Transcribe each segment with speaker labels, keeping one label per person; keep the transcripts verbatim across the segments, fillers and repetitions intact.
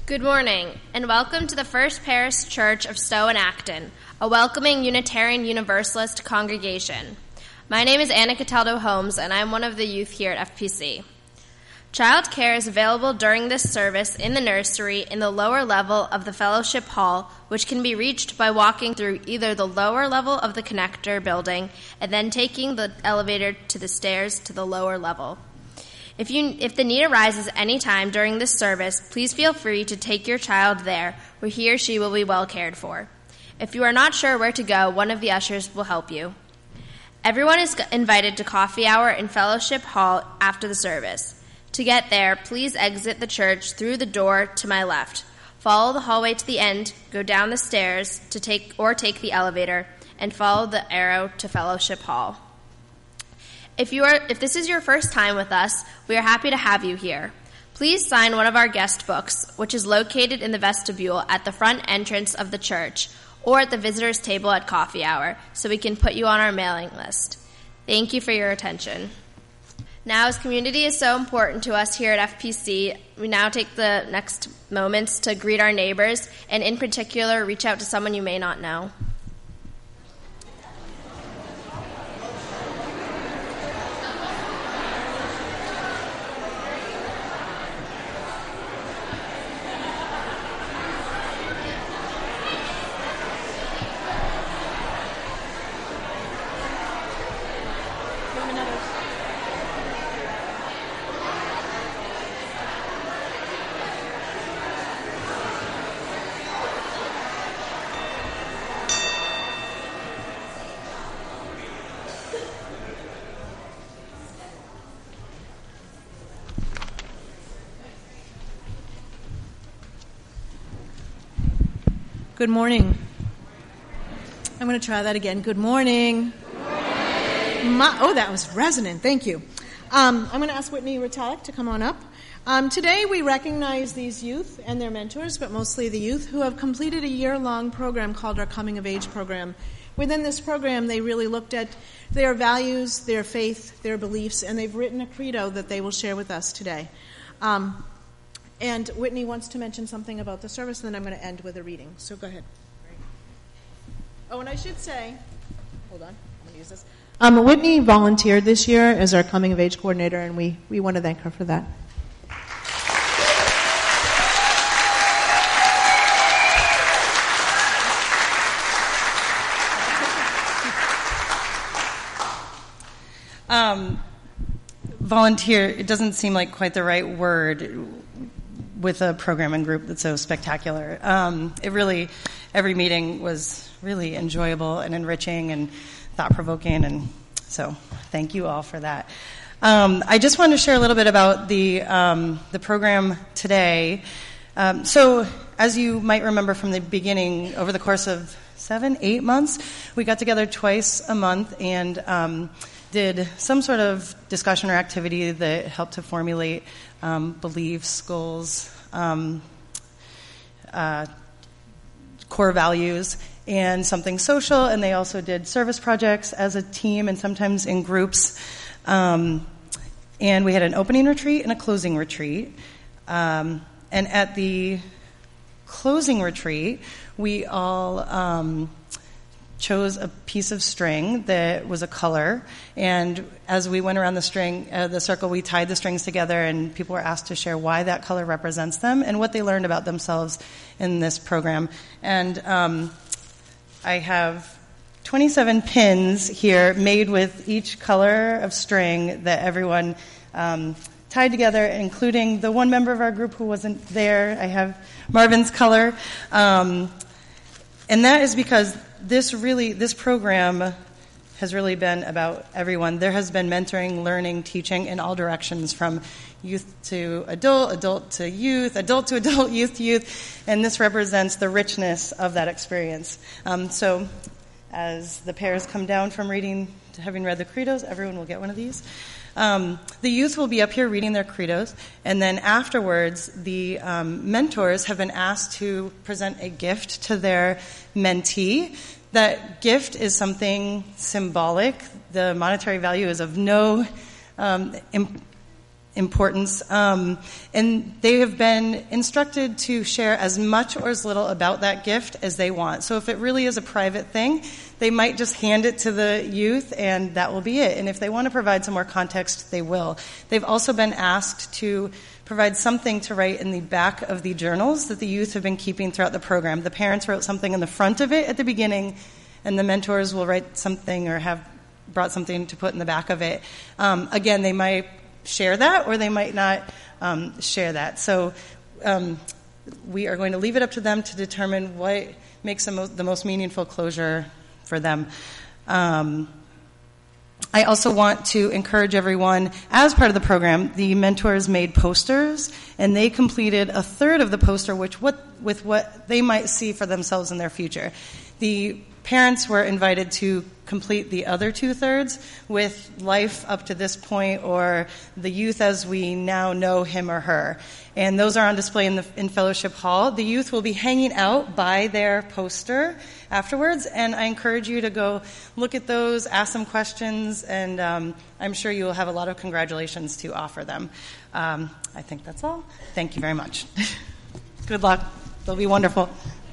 Speaker 1: Good morning, and welcome to the First Parish Church of Stowe and Acton, a welcoming Unitarian Universalist congregation. My name is Anna Cataldo Holmes, and I'm one of the youth here at F P C. Child care is available during this service in the nursery in the lower level of the fellowship hall, which can be reached by walking through either the lower level of the connector building and then taking the elevator to the stairs to the lower level. If you, if the need arises any time during this service, please feel free to take your child there, where he or she will be well cared for. If you are not sure where to go, one of the ushers will help you. Everyone is invited to coffee hour in Fellowship Hall after the service. To get there, please exit the church through the door to my left. Follow the hallway to the end, go down the stairs to take or take the elevator, and follow the arrow to Fellowship Hall. If you are, if this is your first time with us, we are happy to have you here. Please sign one of our guest books, which is located in the vestibule at the front entrance of the church or at the visitors table at coffee hour, so we can put you on our mailing list. Thank you for your attention. Now, as community is so important to us here at F P C, we now take the next moments to greet our neighbors and, in particular, reach out to someone you may not know.
Speaker 2: Good morning. I'm going to try that again. Good morning.
Speaker 1: Good morning.
Speaker 2: My, oh, that was resonant. Thank you. Um, I'm going to ask Whitney Ritalik to come on up. Um, today we recognize these youth and their mentors, but mostly the youth, who have completed a year-long program called our Coming of Age program. Within this program, they really looked at their values, their faith, their beliefs, and they've written a credo that they will share with us today. Um, And Whitney wants to mention something about the service, and then I'm going to end with a reading. So go ahead. Oh, and I should say, hold on, I'm going to use this. Um, Whitney volunteered this year as our Coming of Age coordinator, and we, we want to thank her for that.
Speaker 3: Um, volunteer, it doesn't seem like quite the right word with a program and group that's so spectacular. Um, it really, every meeting was really enjoyable and enriching and thought-provoking, and so thank you all for that. Um, I just wanted to share a little bit about the um, the program today. Um, so, as you might remember from the beginning, over the course of seven, eight months, we got together twice a month and um, did some sort of discussion or activity that helped to formulate um, beliefs, goals, um, uh, core values, and something social. And they also did service projects as a team and sometimes in groups. Um, and we had an opening retreat and a closing retreat. Um, and at the closing retreat, we all um, chose a piece of string that was a color, and as we went around the string, uh, the circle, we tied the strings together, and people were asked to share why that color represents them and what they learned about themselves in this program. And um, I have twenty-seven pins here made with each color of string that everyone um, tied together, including the one member of our group who wasn't there. I have Marvin's color. Um, and that is because This really, this program has really been about everyone. There has been mentoring, learning, teaching in all directions, from youth to adult, adult to youth, adult to adult, youth to youth, and this represents the richness of that experience. Um, so as the pairs come down from reading to having read the credos, everyone will get one of these. Um, the youth will be up here reading their credos, and then afterwards, the um, mentors have been asked to present a gift to their mentee. That gift is something symbolic. The monetary value is of no um, imp- importance, um, and they have been instructed to share as much or as little about that gift as they want. So if it really is a private thing, they might just hand it to the youth and that will be it. And if they want to provide some more context, they will. They've also been asked to provide something to write in the back of the journals that the youth have been keeping throughout the program. The parents wrote something in the front of it at the beginning, and the mentors will write something or have brought something to put in the back of it. Um, again, they might share that or they might not um, share that. So um, we are going to leave it up to them to determine what makes the most, the most meaningful closure for them. Um, I also want to encourage everyone, as part of the program, the mentors made posters, and they completed a third of the poster which what, with what they might see for themselves in their future. The parents were invited to complete the other two-thirds with life up to this point or the youth as we now know him or her. And those are on display in the in Fellowship Hall. The youth will be hanging out by their poster afterwards, and I encourage you to go look at those, ask them questions, and um, I'm sure you will have a lot of congratulations to offer them. Um, I think that's all. Thank you very much. Good luck. They'll be wonderful.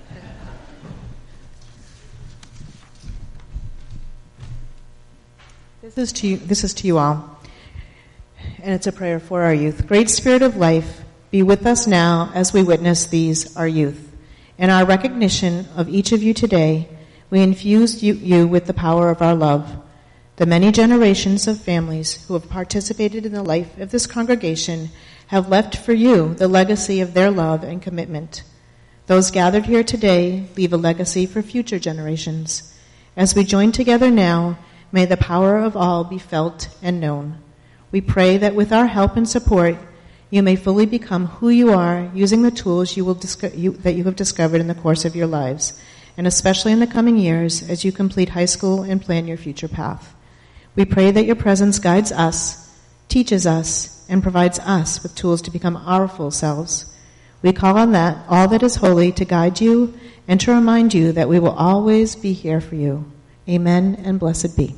Speaker 2: This is to you, this is to you all, and it's a prayer for our youth. Great Spirit of life, be with us now as we witness these, our youth. In our recognition of each of you today, we infuse you, you with the power of our love. The many generations of families who have participated in the life of this congregation have left for you the legacy of their love and commitment. Those gathered here today leave a legacy for future generations. As we join together now, may the power of all be felt and known. We pray that with our help and support, you may fully become who you are using the tools you will disco- you, that you have discovered in the course of your lives, and especially in the coming years as you complete high school and plan your future path. We pray that your presence guides us, teaches us, and provides us with tools to become our full selves. We call on that, all that is holy, to guide you and to remind you that we will always be here for you. Amen and blessed be.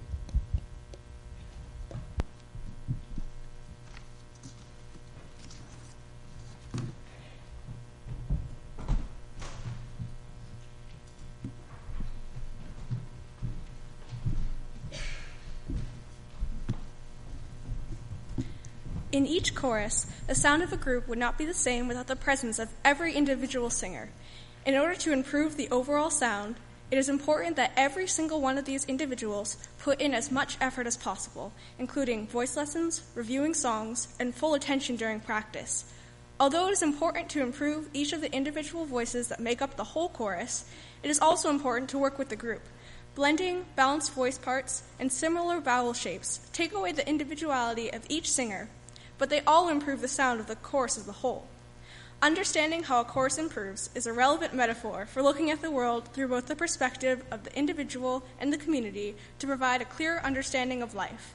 Speaker 4: In each chorus, the sound of a group would not be the same without the presence of every individual singer. In order to improve the overall sound, it is important that every single one of these individuals put in as much effort as possible, including voice lessons, reviewing songs, and full attention during practice. Although it is important to improve each of the individual voices that make up the whole chorus, it is also important to work with the group. Blending, balanced voice parts, and similar vowel shapes take away the individuality of each singer, but they all improve the sound of the chorus as a whole. Understanding how a chorus improves is a relevant metaphor for looking at the world through both the perspective of the individual and the community to provide a clearer understanding of life.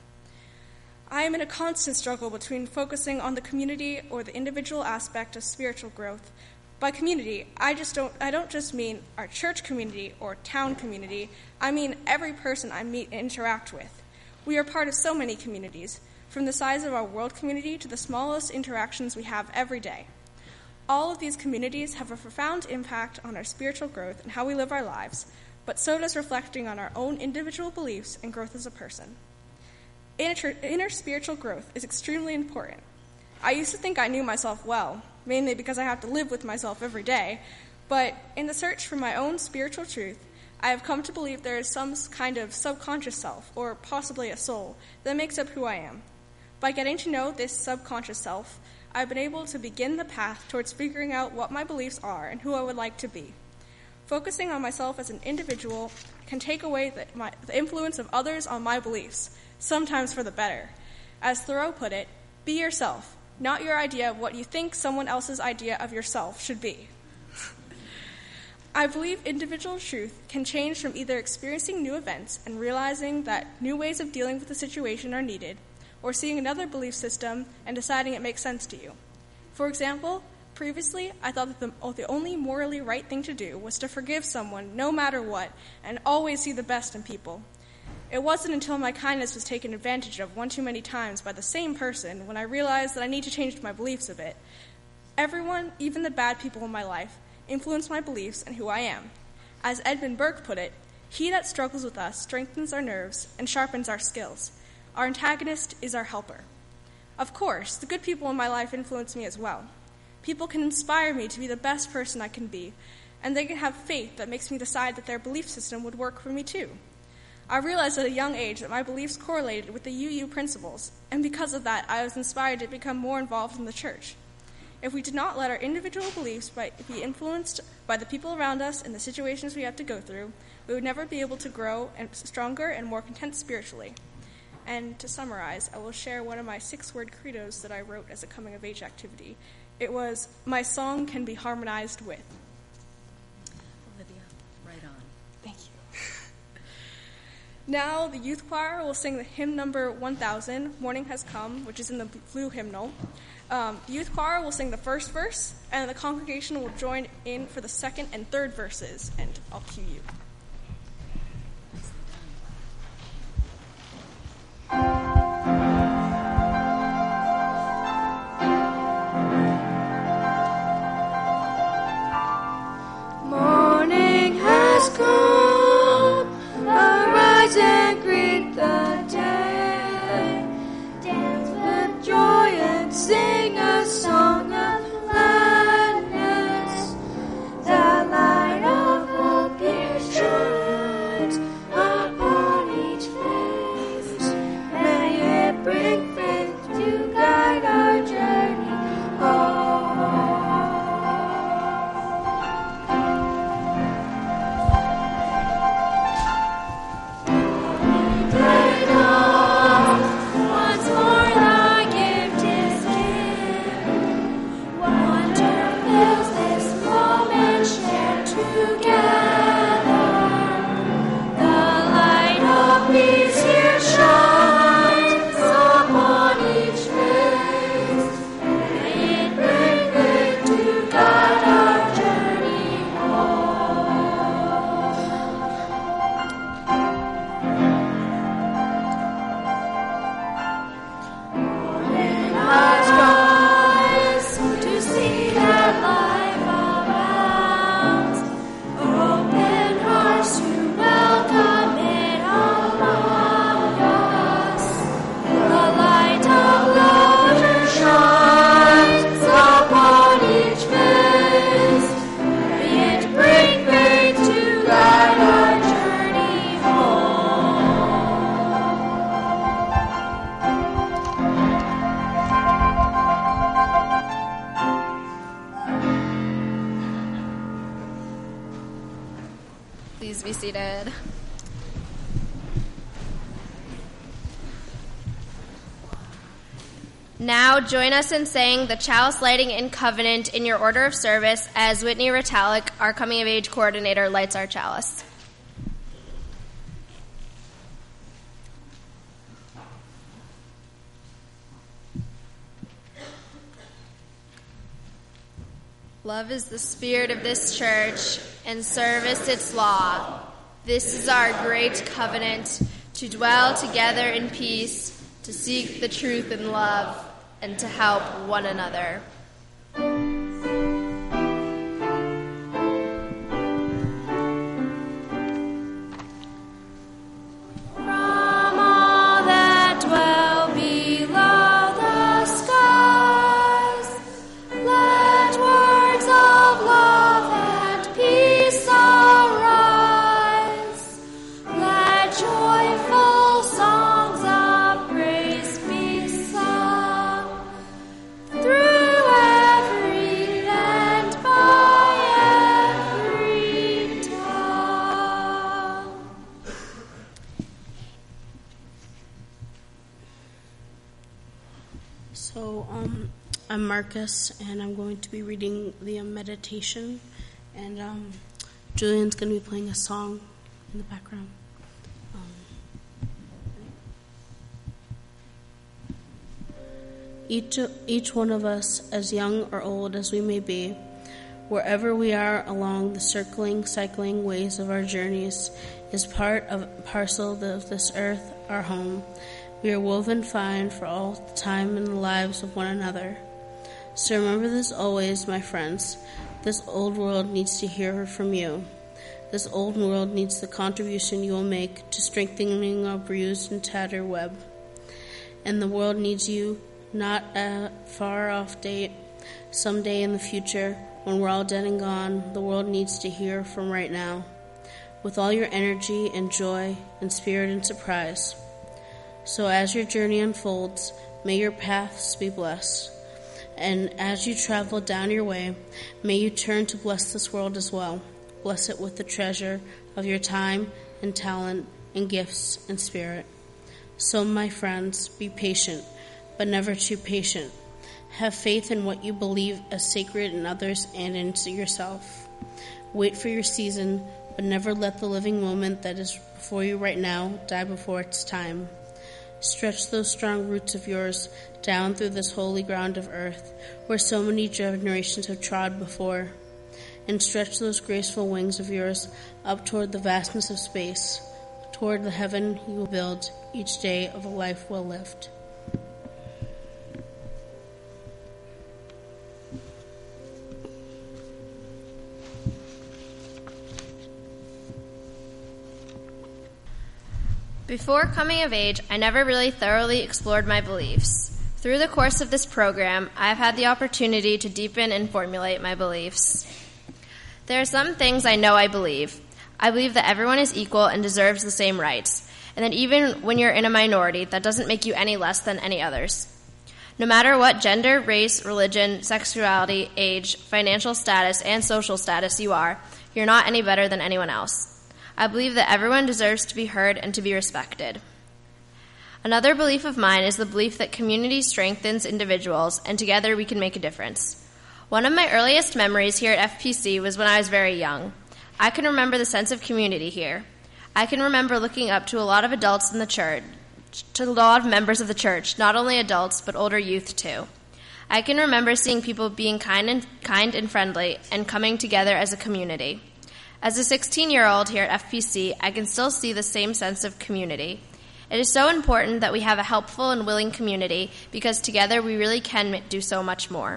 Speaker 4: I am in a constant struggle between focusing on the community or the individual aspect of spiritual growth. By community, I just don't I don't just mean our church community or town community. I mean every person I meet and interact with. We are part of so many communities, from the size of our world community to the smallest interactions we have every day. All of these communities have a profound impact on our spiritual growth and how we live our lives, but so does reflecting on our own individual beliefs and growth as a person. Inner, inner spiritual growth is extremely important. I used to think I knew myself well, mainly because I have to live with myself every day, but in the search for my own spiritual truth, I have come to believe there is some kind of subconscious self, or possibly a soul, that makes up who I am. By getting to know this subconscious self, I've been able to begin the path towards figuring out what my beliefs are and who I would like to be. Focusing on myself as an individual can take away the, my, the influence of others on my beliefs, sometimes for the better. As Thoreau put it, be yourself, not your idea of what you think someone else's idea of yourself should be. I believe individual truth can change from either experiencing new events and realizing that new ways of dealing with the situation are needed, or seeing another belief system and deciding it makes sense to you. For example, previously, I thought that the, oh, the only morally right thing to do was to forgive someone no matter what and always see the best in people. It wasn't until my kindness was taken advantage of one too many times by the same person when I realized that I need to change my beliefs a bit. Everyone, even the bad people in my life, influence my beliefs and who I am. As Edmund Burke put it, he that struggles with us strengthens our nerves and sharpens our skills. Our antagonist is our helper. Of course, the good people in my life influence me as well. People can inspire me to be the best person I can be, and they can have faith that makes me decide that their belief system would work for me too. I realized at a young age that my beliefs correlated with the U U principles, and because of that, I was inspired to become more involved in the church. If we did not let our individual beliefs be influenced by the people around us and the situations we have to go through, we would never be able to grow and stronger and more content spiritually. And to summarize, I will share one of my six-word credos that I wrote as a coming-of-age activity. It was, my song can be harmonized with.
Speaker 5: Olivia, right on.
Speaker 4: Thank you. Now the youth choir will sing the hymn number one thousand, Morning Has Come, which is in the blue hymnal. Um, the youth choir will sing the first verse, and the congregation will join in for the second and third verses, and I'll cue you.
Speaker 6: Morning has come, arise and greet the day. Dance with joy and sing a song of gladness. The light of hope here shines upon each face. May it bring faith to guide our journey home.
Speaker 1: Please be seated. Now join us in saying the chalice lighting in covenant in your order of service as Whitney Ritalik, our coming of age coordinator, lights our chalice. Love is the spirit of this church, and service its law. This is our great covenant, to dwell together in peace, to seek the truth in love, and to help one another.
Speaker 7: So, um, I'm Marcus, and I'm going to be reading the um, meditation, and um, Julian's going to be playing a song in the background. Um, each, each one of us, as young or old as we may be, Wherever we are along the circling, cycling ways of our journeys is part of parcel of this earth, our home. We are woven fine for all time in the lives of one another. So remember this always, my friends. This old world needs to hear from you. This old world needs the contribution you will make to strengthening our bruised and tattered web. And the world needs you, not a far-off date, someday in the future, when we're all dead and gone. The world needs to hear from right now, with all your energy and joy and spirit and surprise. So as your journey unfolds, may your paths be blessed. And as you travel down your way, may you turn to bless this world as well. Bless it with the treasure of your time and talent and gifts and spirit. So, my friends, be patient, but never too patient. Have faith in what you believe as sacred in others and in yourself. Wait for your season, but never let the living moment that is before you right now die before its time. Stretch those strong roots of yours down through this holy ground of earth, where so many generations have trod before, and stretch those graceful wings of yours up toward the vastness of space, toward the heaven you will build each day of a life well lived.
Speaker 1: Before coming of age, I never really thoroughly explored my beliefs. Through the course of this program, I have had the opportunity to deepen and formulate my beliefs. There are some things I know I believe. I believe that everyone is equal and deserves the same rights, and that even when you're in a minority, that doesn't make you any less than any others. No matter what gender, race, religion, sexuality, age, financial status, and social status you are, you're not any better than anyone else. I believe that everyone deserves to be heard and to be respected. Another belief of mine is the belief that community strengthens individuals, and together we can make a difference. One of my earliest memories here at F P C was when I was very young. I can remember the sense of community here. I can remember looking up to a lot of adults in the church, to a lot of members of the church, not only adults, but older youth too. I can remember seeing people being kind and, kind and friendly and coming together as a community. As a sixteen-year-old here at F P C, I can still see the same sense of community. It is so important that we have a helpful and willing community because together we really can do so much more.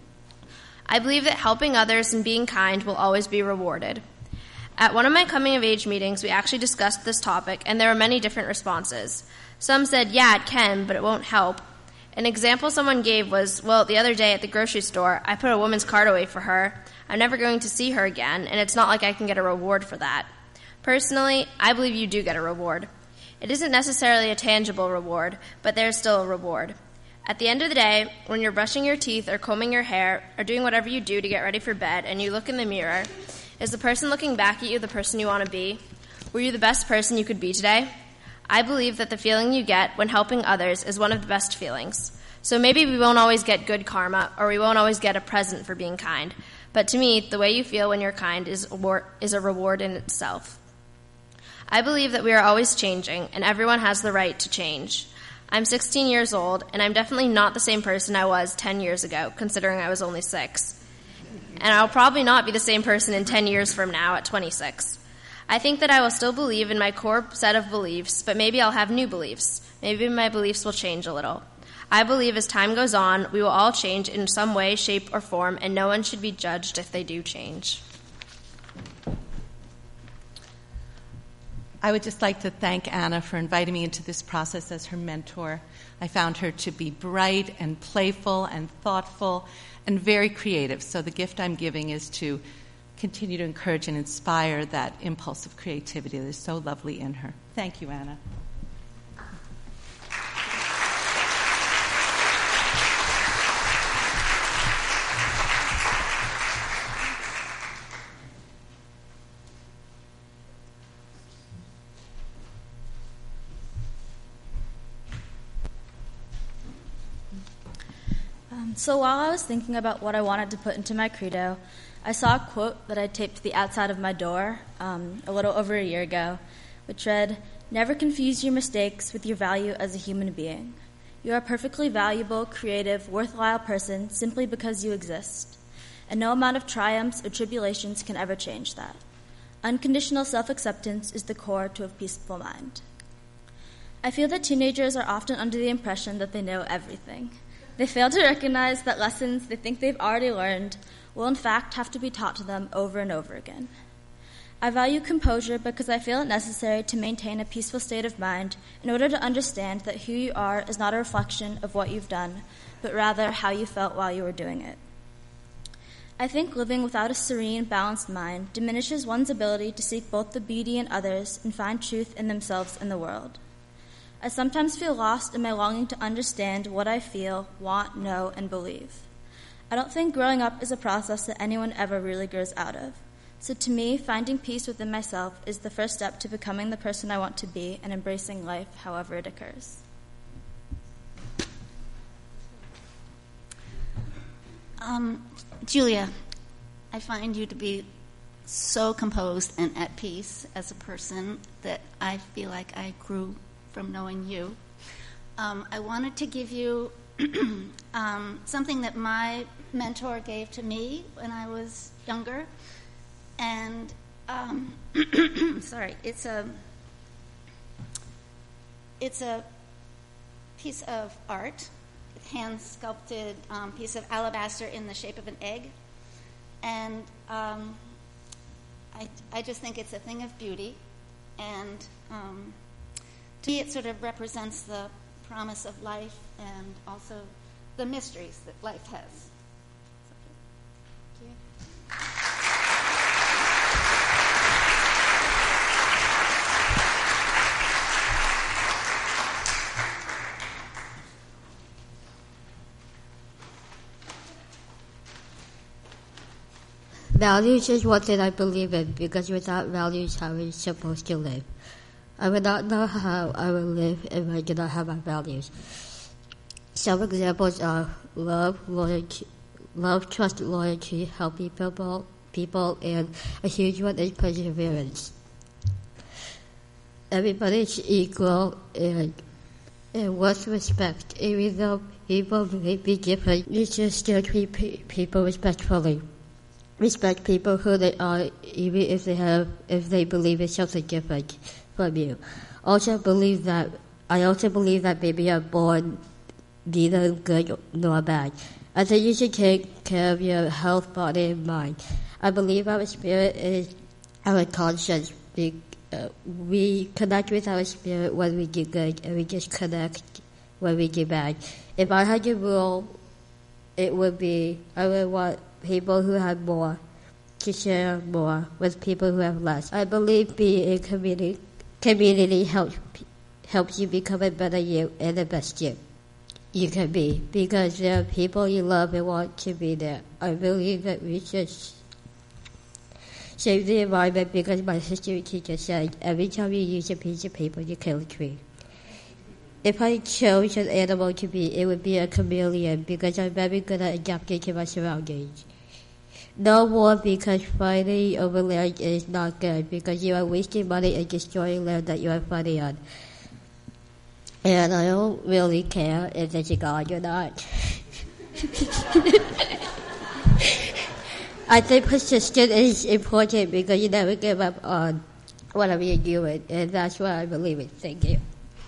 Speaker 1: I believe that helping others and being kind will always be rewarded. At one of my coming-of-age meetings, we actually discussed this topic, and there were many different responses. Some said, yeah, it can, but it won't help. An example someone gave was, well, the other day at the grocery store, I put a woman's card away for her. I'm never going to see her again, and it's not like I can get a reward for that. Personally, I believe you do get a reward. It isn't necessarily a tangible reward, but there's still a reward. At the end of the day, when you're brushing your teeth or combing your hair or doing whatever you do to get ready for bed and you look in the mirror, is the person looking back at you the person you want to be? Were you the best person you could be today? I believe that the feeling you get when helping others is one of the best feelings. So maybe we won't always get good karma, or we won't always get a present for being kind. But to me, the way you feel when you're kind is is a reward in itself. I believe that we are always changing, and everyone has the right to change. I'm sixteen years old, and I'm definitely not the same person I was ten years ago, considering I was only six. And I'll probably not be the same person in ten years from now at twenty-six. I think that I will still believe in my core set of beliefs, but maybe I'll have new beliefs. Maybe my beliefs will change a little. I believe as time goes on, we will all change in some way, shape, or form, and no one should be judged if they do change.
Speaker 8: I would just like to thank Anna for inviting me into this process as her mentor. I found her to be bright and playful and thoughtful and very creative. So the gift I'm giving is to continue to encourage and inspire that impulse of creativity that is so lovely in her. Thank you, Anna.
Speaker 9: So while I was thinking about what I wanted to put into my credo, I saw a quote that I taped to the outside of my door um, a little over a year ago, which read, "Never confuse your mistakes with your value as a human being. You are a perfectly valuable, creative, worthwhile person simply because you exist. and no amount of triumphs or tribulations can ever change that. Unconditional self-acceptance is the core to a peaceful mind. I feel that teenagers are often under the impression that they know everything. They fail to recognize that lessons they think they've already learned will in fact have to be taught to them over and over again. I value composure because I feel it necessary to maintain a peaceful state of mind in order to understand that who you are is not a reflection of what you've done, but rather how you felt while you were doing it. I think living without a serene, balanced mind diminishes one's ability to seek both the beauty in others and find truth in themselves and the world. I sometimes feel lost in my longing to understand what I feel, want, know, and believe. I don't think growing up is a process that anyone ever really grows out of. So to me, finding peace within myself is the first step to becoming the person I want to be and embracing life however it occurs.
Speaker 10: Um, Julia, I find you to be so composed and at peace as a person that I feel like I grew from knowing you. Um, I wanted to give you um, something that my mentor gave to me when I was younger. And, um, sorry, it's a, it's a piece of art, hand-sculpted um, piece of alabaster in the shape of an egg. And um, I, I just think it's a thing of beauty. And um, to me, it sort of represents the promise of life and also the mysteries that life has. Thank you.
Speaker 11: Values is what that I believe in, because without values, how are we supposed to live? I would not know how I would live if I did not have my values. Some examples are love, loyalty, love, trust, loyalty, helping people, people, and a huge one is perseverance. Everybody's equal and, and worth respect, even though people may be different. You should still treat people respectfully. Respect people who they are, even if they have, if they believe in something different from you. Also believe that I also believe that baby are born neither good nor bad. I think you should take care of your health, body, and mind. I believe our spirit is our conscience. We, uh, we connect with our spirit when we do good, and we disconnect when we do bad. If I had a rule, it would be I would want people who have more to share more with people who have less. I believe being in community community helps helps you become a better you and the best you you can be, because there are people you love and want to be there. I believe that we should save the environment, because my history teacher said every time you use a piece of paper you kill a tree. If I chose an animal to be, it would be a chameleon, because I'm very good at adapting to my surroundings. No war, because fighting over land is not good, because you are wasting money and destroying land that you are fighting on. And I don't really care if there's a God or not. I think persistence is important, because you never give up on whatever you're doing, and that's what I believe in. Thank you.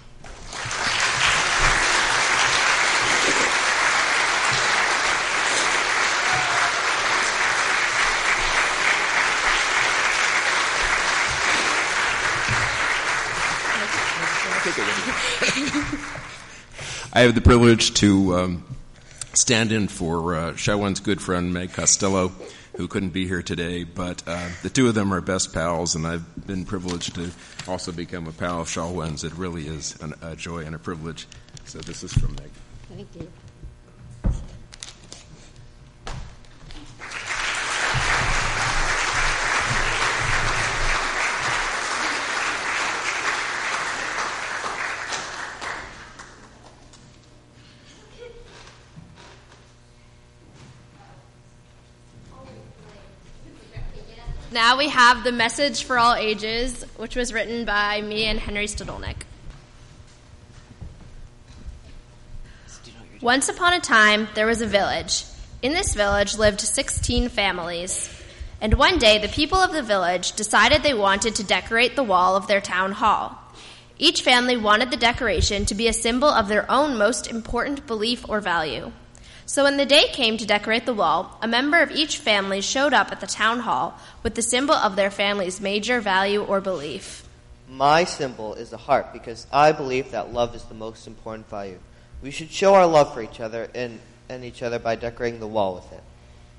Speaker 12: I have the privilege to um, stand in for uh, Shawen's good friend Meg Costello, who couldn't be here today, but uh, the two of them are best pals, and I've been privileged to also become a pal of Shawen's. It really is an, a joy and a privilege. So this is from Meg.
Speaker 11: Thank you.
Speaker 1: Now we have the Message for All Ages, which was written by me and Henry Stodolnik. Once upon a time, there was a village. In this village lived sixteen families, and one day the people of the village decided they wanted to decorate the wall of their town hall. Each family wanted the decoration to be a symbol of their own most important belief or value. So when the day came to decorate the wall, a member of each family showed up at the town hall with the symbol of their family's major value or belief.
Speaker 13: My symbol is a heart because I believe that love is the most important value. We should show our love for each other and, and each other by decorating the wall with it.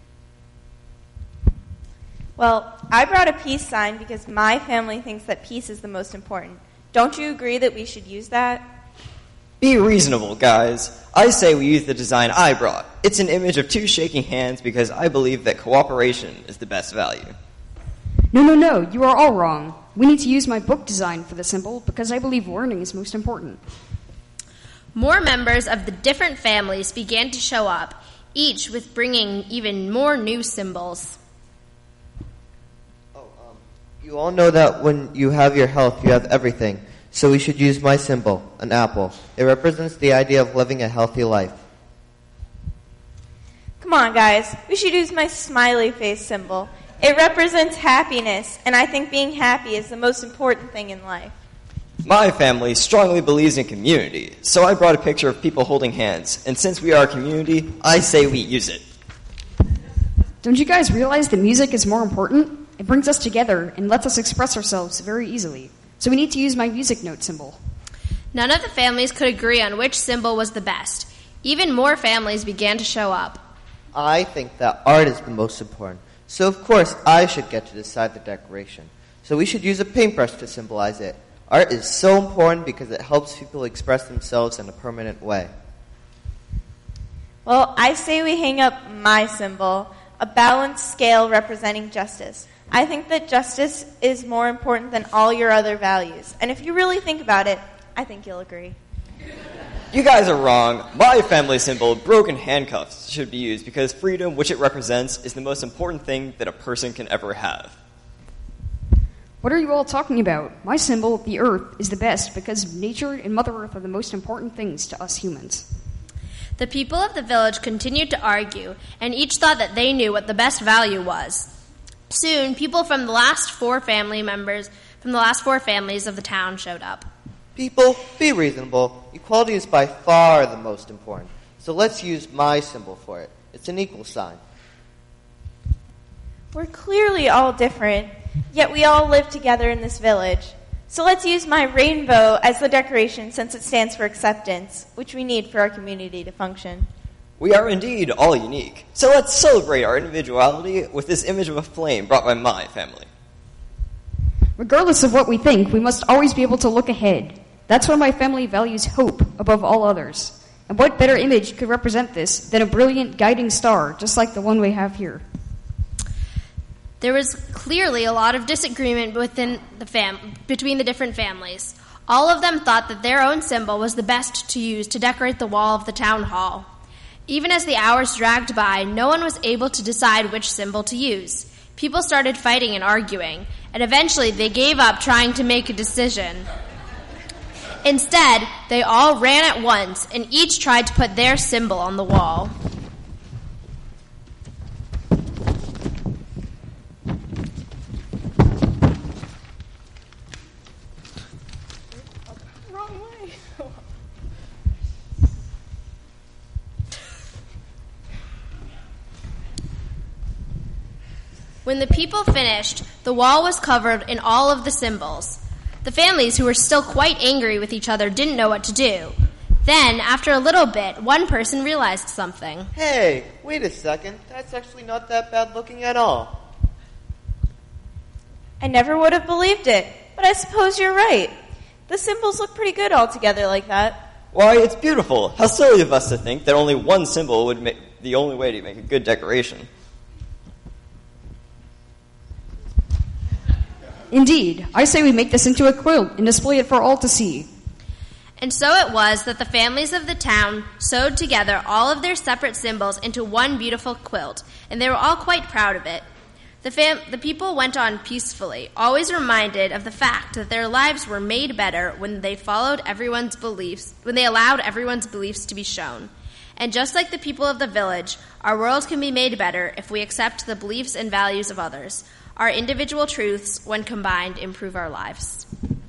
Speaker 14: Well, I brought a peace sign because my family thinks that peace is the most important. Don't you agree that we should use that?
Speaker 15: Be reasonable, guys. I say we use the design I brought. It's an image of two shaking hands because I believe that cooperation is the best value.
Speaker 16: No, no, no, you are all wrong. We need to use my book design for the symbol because I believe learning is most important.
Speaker 1: More members of the different families began to show up, each with bringing even more new symbols.
Speaker 13: You all know that when you have your health, you have everything. So we should use my symbol, an apple. It represents the idea of living a healthy life.
Speaker 14: Come on, guys. We should use my smiley face symbol. It represents happiness, and I think being happy is the most important thing in life.
Speaker 15: My family strongly believes in community, so I brought a picture of people holding hands. And since we are a community, I say we use it.
Speaker 16: Don't you guys realize that music is more important? It brings us together and lets us express ourselves very easily. So we need to use my music note symbol.
Speaker 1: None of the families could agree on which symbol was the best. Even more families began to show up.
Speaker 13: I think that art is the most important. So of course I should get to decide the decoration. So we should use a paintbrush to symbolize it. Art is so important because it helps people express themselves in a permanent way.
Speaker 14: Well, I say we hang up my symbol, a balanced scale representing justice. I think that justice is more important than all your other values. And if you really think about it, I think you'll agree.
Speaker 15: You guys are wrong. My family symbol, broken handcuffs, should be used because freedom, which it represents, is the most important thing that a person can ever have.
Speaker 16: What are you all talking about? My symbol, the earth, is the best because nature and Mother Earth are the most important things to us humans.
Speaker 1: The people of the village continued to argue, and each thought that they knew what the best value was. Soon, people from the last four family members, from the last four families of the town showed up.
Speaker 13: People, be reasonable. Equality is by far the most important. So let's use my symbol for it. It's an equal sign.
Speaker 14: We're clearly all different, yet we all live together in this village. So let's use my rainbow as the decoration since it stands for acceptance, which we need for our community to function.
Speaker 15: We are indeed all unique. So let's celebrate our individuality with this image of a flame brought by my family.
Speaker 16: Regardless of what we think, we must always be able to look ahead. That's why my family values hope above all others. And what better image could represent this than a brilliant guiding star, just like the one we have here?
Speaker 1: There was clearly a lot of disagreement within the fam- between the different families. All of them thought that their own symbol was the best to use to decorate the wall of the town hall. Even as the hours dragged by, no one was able to decide which symbol to use. People started fighting and arguing, and eventually they gave up trying to make a decision. Instead, they all ran at once, and each tried to put their symbol on the wall. When the people finished, the wall was covered in all of the symbols. The families, who were still quite angry with each other, didn't know what to do. Then, after a little bit, one person realized something.
Speaker 13: Hey, wait a second. That's actually not that bad looking at all.
Speaker 14: I never would have believed it, but I suppose you're right. The symbols look pretty good all together like that.
Speaker 15: Why, it's beautiful. How silly of us to think that only one symbol would make the only way to make a good decoration.
Speaker 16: Indeed, I say we make this into a quilt and display it for all to see.
Speaker 1: And so it was that the families of the town sewed together all of their separate symbols into one beautiful quilt, and they were all quite proud of it. The, fam- the people went on peacefully, always reminded of the fact that their lives were made better when they followed everyone's beliefs, when they allowed everyone's beliefs to be shown. And just like the people of the village, our world can be made better if we accept the beliefs and values of others. Our individual truths, when combined, improve our lives.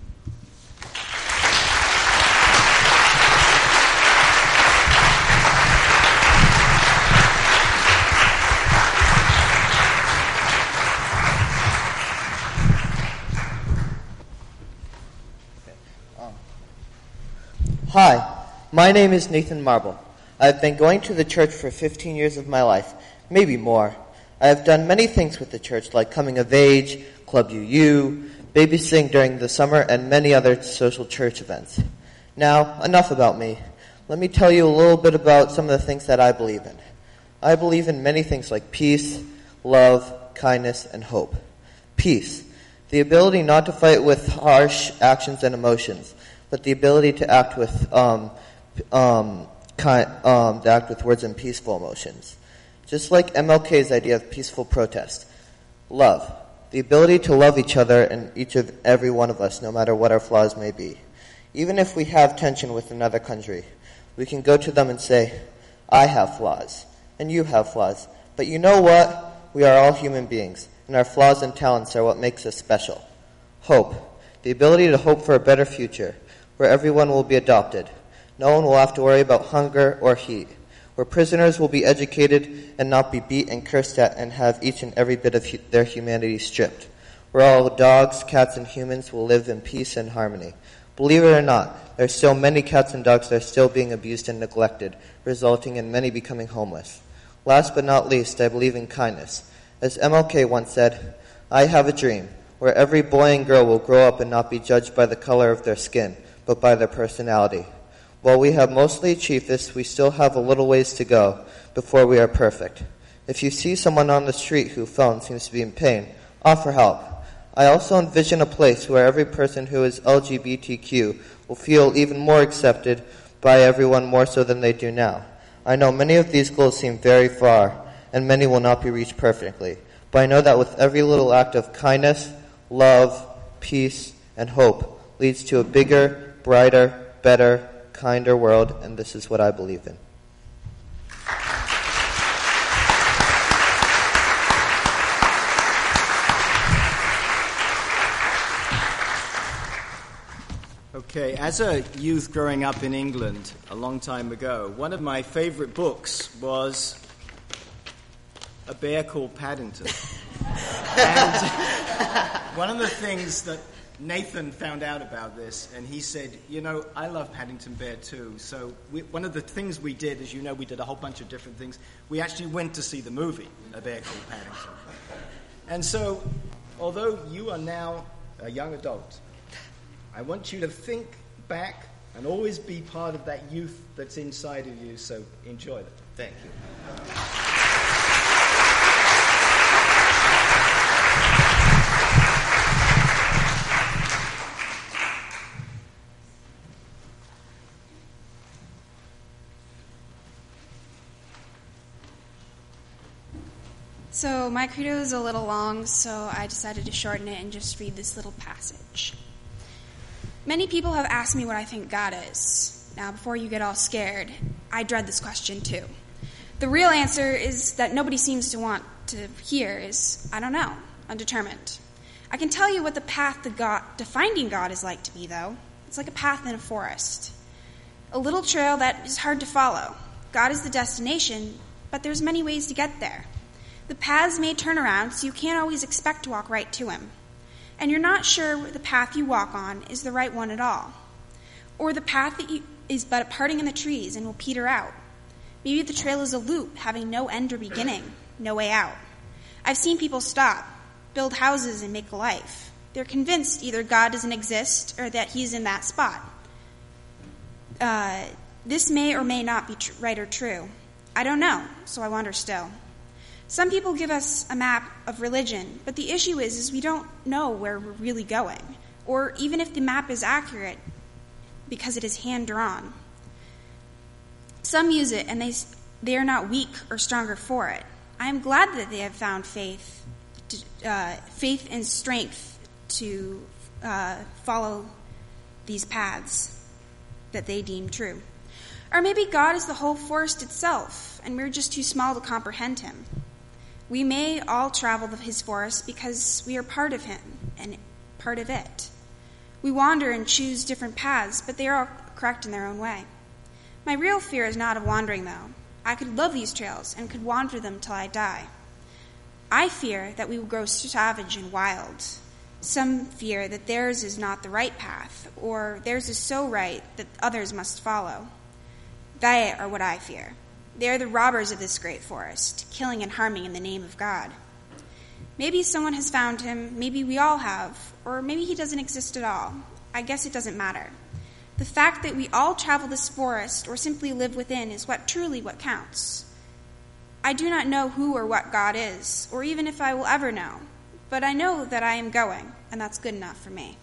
Speaker 13: Hi, my name is Nathan Marble. I've been going to the church for fifteen years of my life, maybe more. I have done many things with the church, like coming of age, Club U U, babysitting during the summer, and many other social church events. Now, enough about me. Let me tell you a little bit about some of the things that I believe in. I believe in many things like peace, love, kindness, and hope. Peace, the ability not to fight with harsh actions and emotions, but the ability to act with um, um, kind, um, to act with words and peaceful emotions. Just like M L K's idea of peaceful protest. Love, the ability to love each other and each of every one of us, no matter what our flaws may be. Even if we have tension with another country, we can go to them and say, I have flaws, and you have flaws, but you know what? We are all human beings, and our flaws and talents are what makes us special. Hope, the ability to hope for a better future, where everyone will be adopted. No one will have to worry about hunger or heat, where prisoners will be educated and not be beat and cursed at and have each and every bit of hu- their humanity stripped, where all dogs, cats, and humans will live in peace and harmony. Believe it or not, there are still many cats and dogs that are still being abused and neglected, resulting in many becoming homeless. Last but not least, I believe in kindness. As M L K once said, I have a dream, where every boy and girl will grow up and not be judged by the color of their skin, but by their personality. While we have mostly achieved this, we still have a little ways to go before we are perfect. If you see someone on the street who fell and seems to be in pain, offer help. I also envision a place where every person who is L G B T Q will feel even more accepted by everyone more so than they do now. I know many of these goals seem very far, and many will not be reached perfectly, but I know that with every little act of kindness, love, peace, and hope leads to a bigger, brighter, better, kinder world, and this is what I believe in.
Speaker 17: Okay, as a youth growing up in England a long time ago, one of my favorite books was A Bear Called Paddington. And one of the things that Nathan found out about this, and he said, you know, I love Paddington Bear too. So we, one of the things we did, as you know, we did a whole bunch of different things. We actually went to see the movie, A Bear Called Paddington. And so, although you are now a young adult, I want you to think back and always be part of that youth that's inside of you, so enjoy it.
Speaker 13: Thank you.
Speaker 18: So my credo is a little long, so I decided to shorten it and just read this little passage. Many people have asked me what I think God is. Now, before you get all scared, I dread this question too. The real answer is that nobody seems to want to hear is, I don't know, undetermined. I can tell you what the path to God, to finding God is like to me, though. It's like a path in a forest. A little trail that is hard to follow. God is the destination, but there's many ways to get there. The paths may turn around, so you can't always expect to walk right to him. And you're not sure the path you walk on is the right one at all. Or the path that you, is but a parting in the trees and will peter out. Maybe the trail is a loop, having no end or beginning, no way out. I've seen people stop, build houses, and make a life. They're convinced either God doesn't exist or that he's in that spot. Uh, this may or may not be tr- right or true. I don't know, so I wonder still. Some people give us a map of religion, but the issue is, is we don't know where we're really going, or even if the map is accurate, because it is hand-drawn. Some use it, and they they are not weak or stronger for it. I am glad that they have found faith, to, uh, faith and strength to uh, follow these paths that they deem true. Or maybe God is the whole forest itself, and we're just too small to comprehend him. We may all travel his forest because we are part of him and part of it. We wander and choose different paths, but they are all correct in their own way. My real fear is not of wandering, though. I could love these trails and could wander them till I die. I fear that we will grow savage and wild. Some fear that theirs is not the right path, or theirs is so right that others must follow. They are what I fear. They are the robbers of this great forest, killing and harming in the name of God. Maybe someone has found him, maybe we all have, or maybe he doesn't exist at all. I guess it doesn't matter. The fact that we all travel this forest or simply live within is what truly what counts. I do not know who or what God is, or even if I will ever know, but I know that I am going, and that's good enough for me.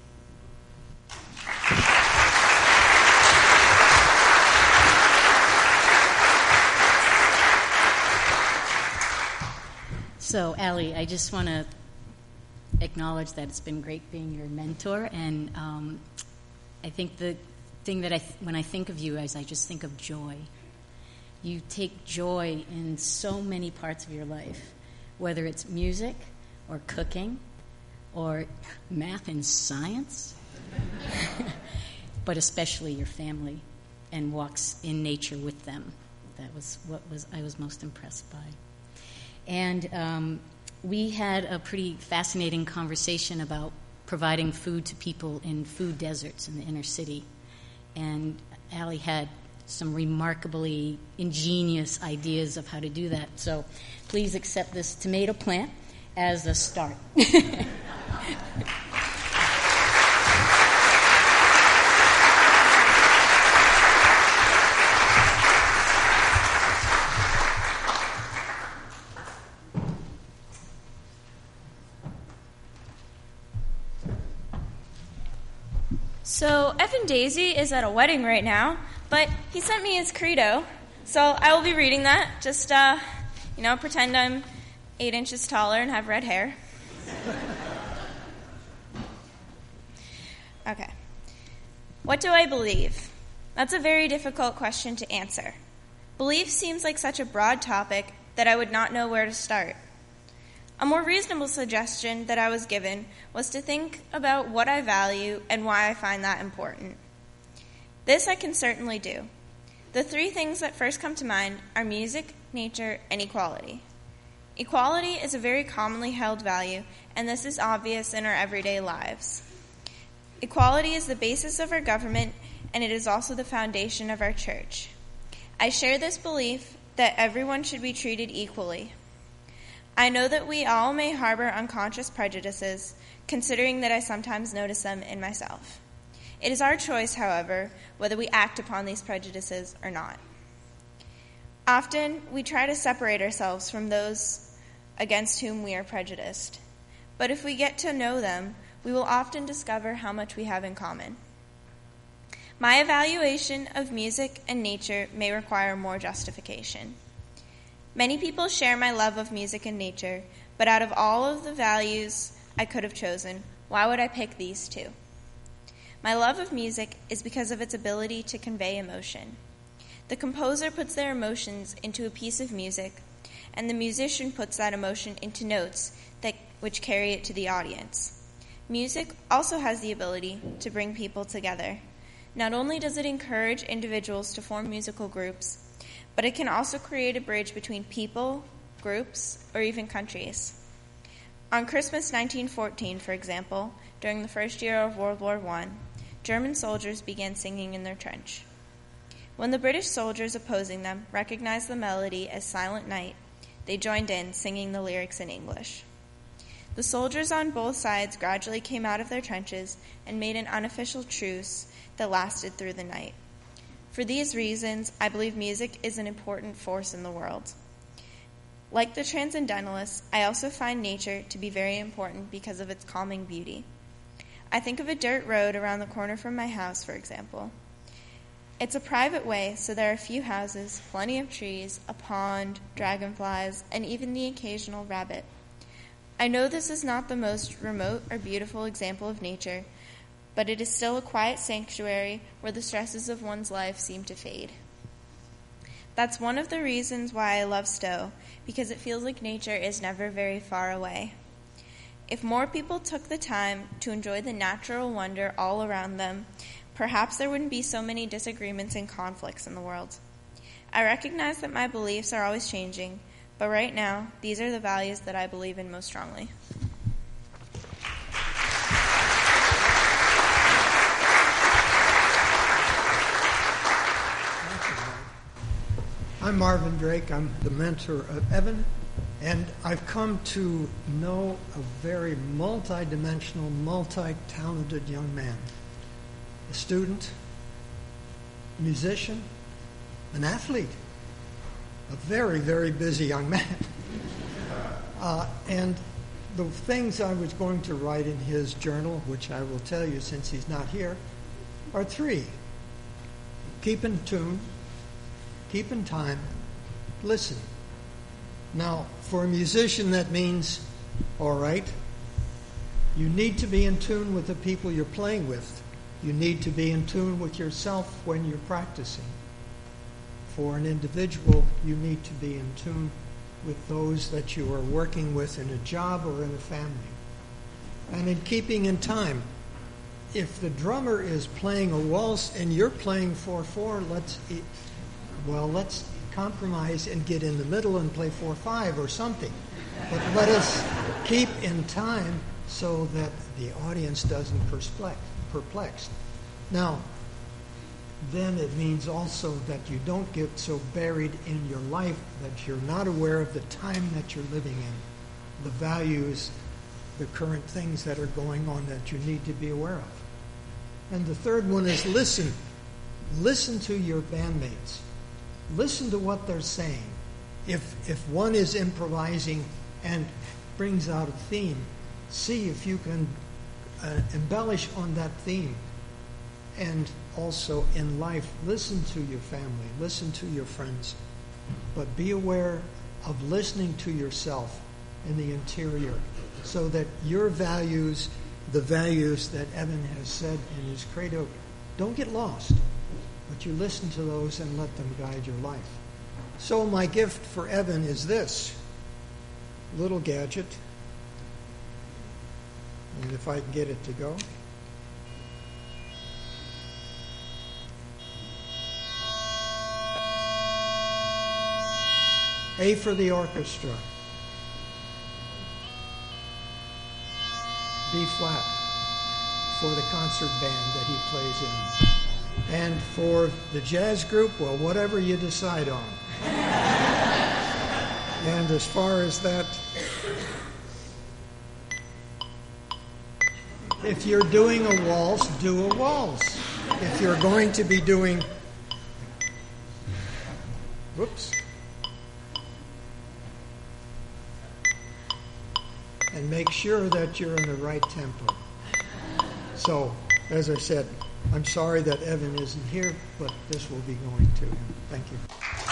Speaker 5: So, Allie, I just want to acknowledge that it's been great being your mentor, and um, I think the thing that I, th- when I think of you, is I just think of joy. You take joy in so many parts of your life, whether it's music or cooking or math and science, but especially your family and walks in nature with them. That was what was I was most impressed by. And um, we had a pretty fascinating conversation about providing food to people in food deserts in the inner city. And Allie had some remarkably ingenious ideas of how to do that. So please accept this tomato plant as a start.
Speaker 1: So Evan Daisy is at a wedding right now, but he sent me his credo, so I will be reading that. Just, uh, you know, pretend I'm eight inches taller and have red hair. Okay. What do I believe? That's a very difficult question to answer. Belief seems like such a broad topic that I would not know where to start. A more reasonable suggestion that I was given was to think about what I value and why I find that important. This I can certainly do. The three things that first come to mind are music, nature, and equality. Equality is a very commonly held value, and this is obvious in our everyday lives. Equality is the basis of our government, and it is also the foundation of our church. I share this belief that everyone should be treated equally. I know that we all may harbor unconscious prejudices, considering that I sometimes notice them in myself. It is our choice, however, whether we act upon these prejudices or not. Often, we try to separate ourselves from those against whom we are prejudiced. But if we get to know them, we will often discover how much we have in common. My evaluation of music and nature may require more justification. Many people share my love of music and nature, but out of all of the values I could have chosen, why would I pick these two? My love of music is because of its ability to convey emotion. The composer puts their emotions into a piece of music, and the musician puts that emotion into notes that which carry it to the audience. Music also has the ability to bring people together. Not only does it encourage individuals to form musical groups, but it can also create a bridge between people, groups, or even countries. On Christmas nineteen fourteen, for example, during the first year of World War One, German soldiers began singing in their trench. When the British soldiers opposing them recognized the melody as Silent Night, they joined in, singing the lyrics in English. The soldiers on both sides gradually came out of their trenches and made an unofficial truce that lasted through the night. For these reasons, I believe music is an important force in the world. Like the Transcendentalists, I also find nature to be very important because of its calming beauty. I think of a dirt road around the corner from my house, for example. It's a private way, so there are few houses, plenty of trees, a pond, dragonflies, and even the occasional rabbit. I know this is not the most remote or beautiful example of nature, but it is still a quiet sanctuary where the stresses of one's life seem to fade.
Speaker 14: That's one of the reasons why I love Stowe, because it feels like nature is never very far away. If more people took the time to enjoy the natural wonder all around them, perhaps there wouldn't be so many disagreements and conflicts in the world. I recognize that my beliefs are always changing, but right now, these are the values that I believe in most strongly.
Speaker 19: I'm Marvin Drake. I'm the mentor of Evan, and I've come to know a very multi-dimensional, multi-talented young man. A student, musician, an athlete, a very, very busy young man. Uh, and the things I was going to write in his journal, which I will tell you since he's not here, are three. Keep in tune, keep in time, listen. Now, for a musician, that means, all right, you need to be in tune with the people you're playing with. You need to be in tune with yourself when you're practicing. For an individual, you need to be in tune with those that you are working with in a job or in a family. And in keeping in time, if the drummer is playing a waltz and you're playing four four, let's well, let's compromise and get in the middle and play four five or something. But let us keep in time so that the audience doesn't perplex. Now, then it means also that you don't get so buried in your life that you're not aware of the time that you're living in, the values, the current things that are going on that you need to be aware of. And the third one is listen. Listen to your bandmates. Listen to what they're saying. If if one is improvising and brings out a theme, see if you can uh, embellish on that theme. And also in life, listen to your family, listen to your friends, but be aware of listening to yourself in the interior so that your values, the values that Evan has said in his credo, don't get lost, but you listen to those and let them guide your life. So my gift for Evan is this little gadget, and if I can get it to go. A for the orchestra. B flat for the concert band that he plays in. And for the jazz group, well, whatever you decide on. And as far as that, if you're doing a waltz, do a waltz. If you're going to be doing, whoops, and make sure that you're in the right tempo. So, as I said, I'm sorry that Evan isn't here, but this will be going to him. Thank you.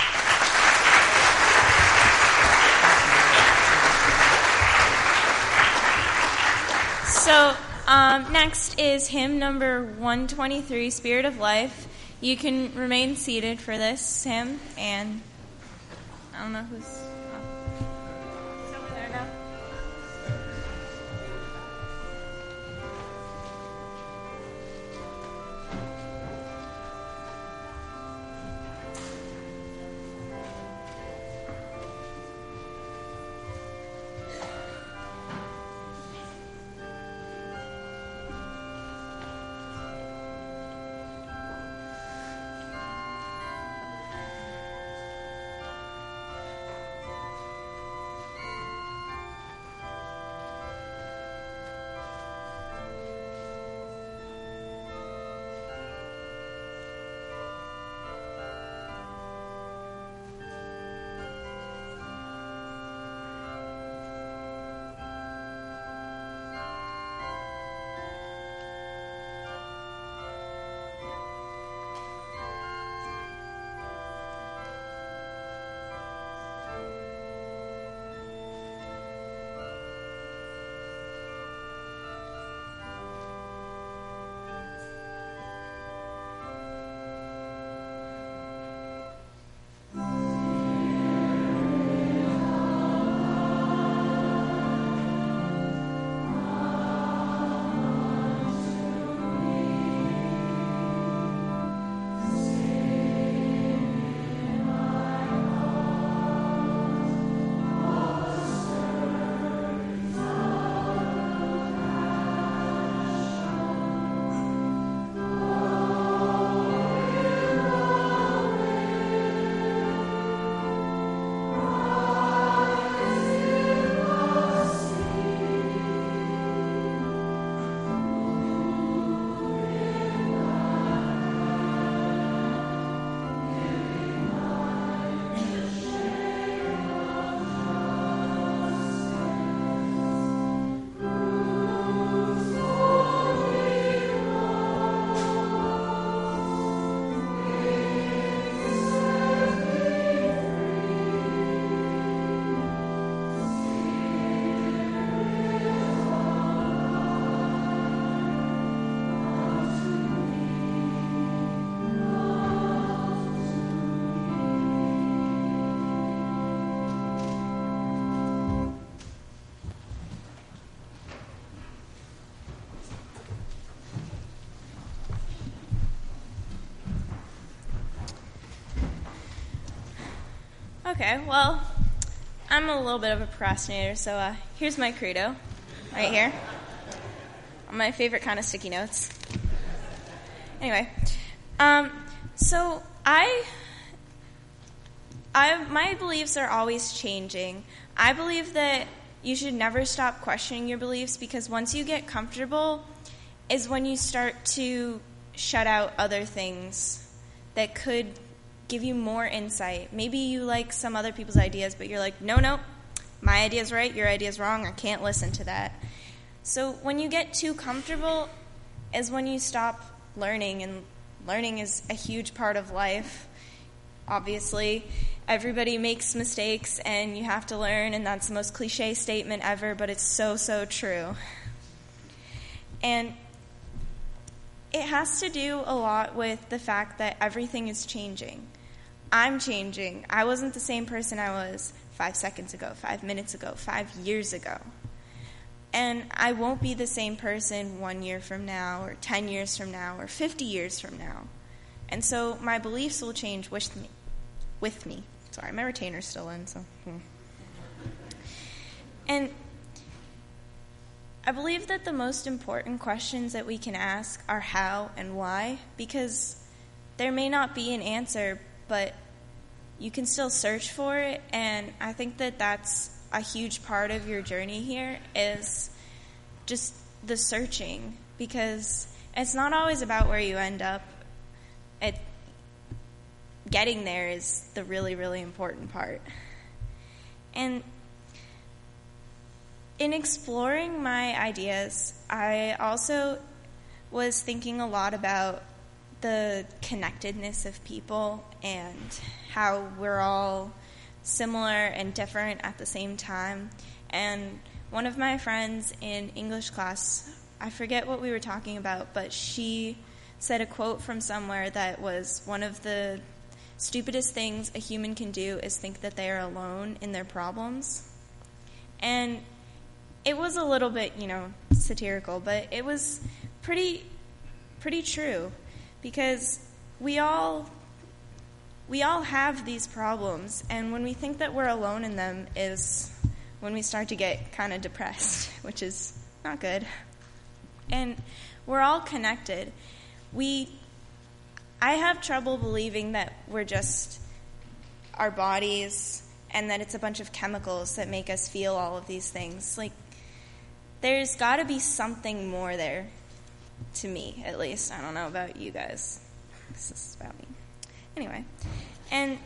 Speaker 14: So, um, next is hymn number one twenty-three, Spirit of Life. You can remain seated for this hymn, and I don't know who's... Oh. Someone there now? Okay, well, I'm a little bit of a procrastinator, so uh, here's my credo, right here. My favorite kind of sticky notes. Anyway, um, so I, I, my beliefs are always changing. I believe that you should never stop questioning your beliefs, because once you get comfortable is when you start to shut out other things that could give you more insight. Maybe you like some other people's ideas, but you're like, no, no, my idea's right, your idea's wrong, I can't listen to that. So when you get too comfortable is when you stop learning, and learning is a huge part of life. Obviously, everybody makes mistakes, and you have to learn, and that's the most cliche statement ever, but it's so, so true. And it has to do a lot with the fact that everything is changing. I'm changing. I wasn't the same person I was five seconds ago, five minutes ago, five years ago. And I won't be the same person one year from now, or ten years from now, or fifty years from now. And so my beliefs will change with me. With me. Sorry, my retainer's still in, so. Hmm. And I believe that the most important questions that we can ask are how and why, because there may not be an answer, but you can still search for it, and I think that that's a huge part of your journey here, is just the searching, because it's not always about where you end up. It, getting there is the really, really important part. And in exploring my ideas, I also was thinking a lot about the connectedness of people and how we're all similar and different at the same time. And one of my friends in English class, I forget what we were talking about, but she said a quote from somewhere that was, one of the stupidest things a human can do is think that they are alone in their problems. And it was a little bit, you know, satirical, but it was pretty pretty true, because we all we all have these problems, and when we think that we're alone in them is when we start to get kind of depressed, which is not good. And we're all connected. We I have trouble believing that we're just our bodies and that it's a bunch of chemicals that make us feel all of these things. Like, there's got to be something more there, to me, at least. I don't know about you guys. This is about me. Anyway, and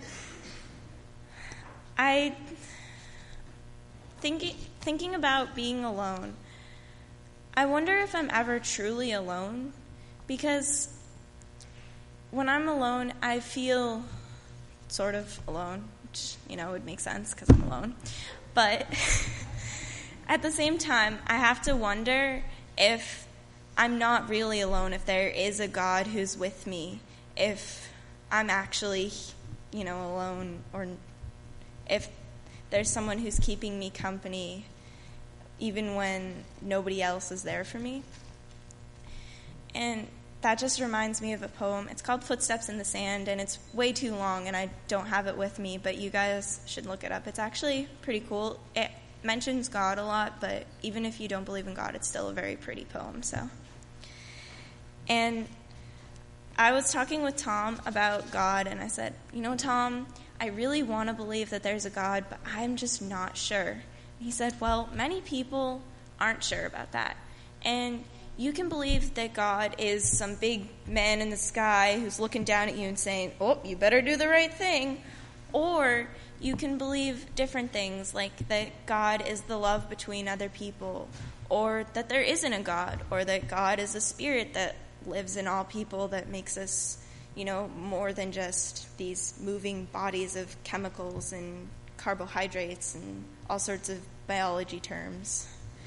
Speaker 14: I, thinking, thinking about being alone, I wonder if I'm ever truly alone, because when I'm alone, I feel sort of alone, which, you know, would make sense because I'm alone. But at the same time, I have to wonder if I'm not really alone, if there is a God who's with me, if I'm actually, you know, alone, or if there's someone who's keeping me company even when nobody else is there for me. And that just reminds me of a poem. It's called Footsteps in the Sand, and it's way too long, and I don't have it with me, but you guys should look it up. It's actually pretty cool. It mentions God a lot, but even if you don't believe in God, it's still a very pretty poem. So, and I was talking with Tom about God, and I said, you know, Tom, I really want to believe that there's a God, but I'm just not sure. And he said, well, many people aren't sure about that. And you can believe that God is some big man in the sky who's looking down at you and saying, oh, you better do the right thing. Or you can believe different things, like that God is the love between other people, or that there isn't a God, or that God is a spirit that lives in all people that makes us, you know, more than just these moving bodies of chemicals and carbohydrates and all sorts of biology terms.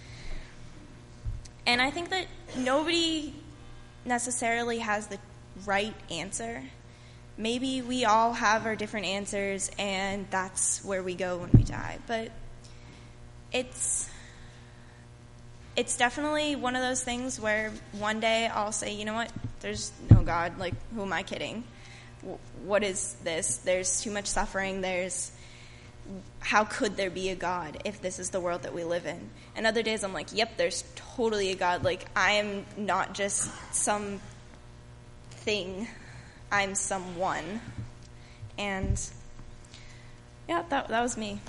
Speaker 14: And I think that nobody necessarily has the right answer. Maybe we all have our different answers, and that's where we go when we die. But it's it's definitely one of those things where one day I'll say, you know what, there's no God. Like, who am I kidding? What is this? There's too much suffering. There's how could there be a God if this is the world that we live in? And other days I'm like, yep, there's totally a God. Like, I am not just some thing, I'm someone. And yeah, that that was me.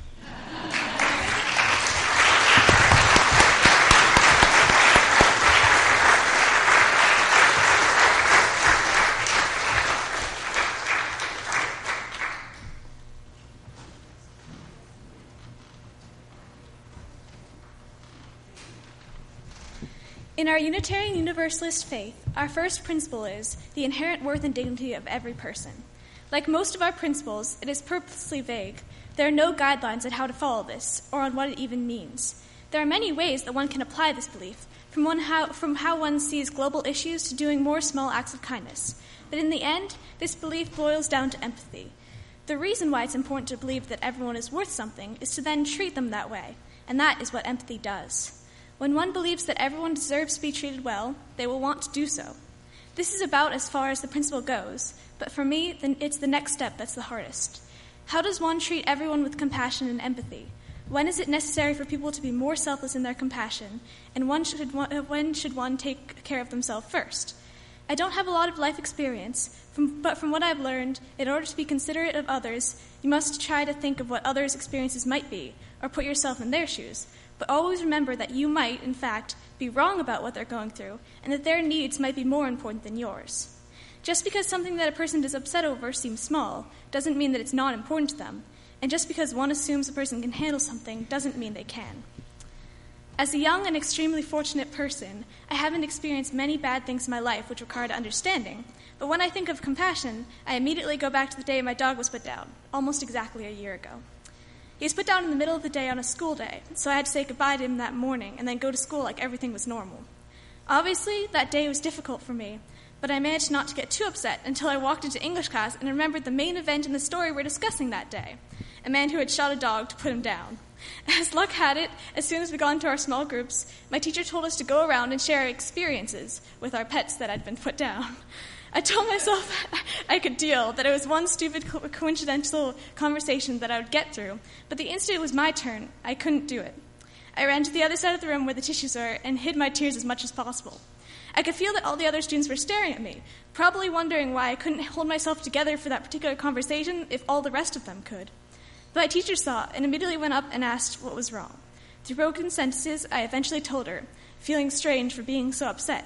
Speaker 4: In our Unitarian Universalist faith, our first principle is the inherent worth and dignity of every person. Like most of our principles, it is purposely vague. There are no guidelines on how to follow this, or on what it even means. There are many ways that one can apply this belief, from, one how, from how one sees global issues to doing more small acts of kindness. But in the end, this belief boils down to empathy. The reason why it's important to believe that everyone is worth something is to then treat them that way, and that is what empathy does. When one believes that everyone deserves to be treated well, they will want to do so. This is about as far as the principle goes, but for me, then it's the next step that's the hardest. How does one treat everyone with compassion and empathy? When is it necessary for people to be more selfless in their compassion, and when should one, when should one take care of themselves first? I don't have a lot of life experience, from, but from what I've learned, in order to be considerate of others, you must try to think of what others' experiences might be, or put yourself in their shoes. But always remember that you might, in fact, be wrong about what they're going through, and that their needs might be more important than yours. Just because something that a person is upset over seems small doesn't mean that it's not important to them, and just because one assumes a person can handle something doesn't mean they can. As a young and extremely fortunate person, I haven't experienced many bad things in my life which required understanding, but when I think of compassion, I immediately go back to the day my dog was put down, almost exactly a year ago. He was put down in the middle of the day on a school day, so I had to say goodbye to him that morning and then go to school like everything was normal. Obviously, that day was difficult for me, but I managed not to get too upset until I walked into English class and remembered the main event in the story we're discussing that day, a man who had shot a dog to put him down. As luck had it, as soon as we got into our small groups, my teacher told us to go around and share our experiences with our pets that had been put down. I told myself I could deal, that it was one stupid co- coincidental conversation that I would get through, but the instant it was my turn, I couldn't do it. I ran to the other side of the room where the tissues were and hid my tears as much as possible. I could feel that all the other students were staring at me, probably wondering why I couldn't hold myself together for that particular conversation if all the rest of them could. But my teacher saw and immediately went up and asked what was wrong. Through broken sentences, I eventually told her, feeling strange for being so upset.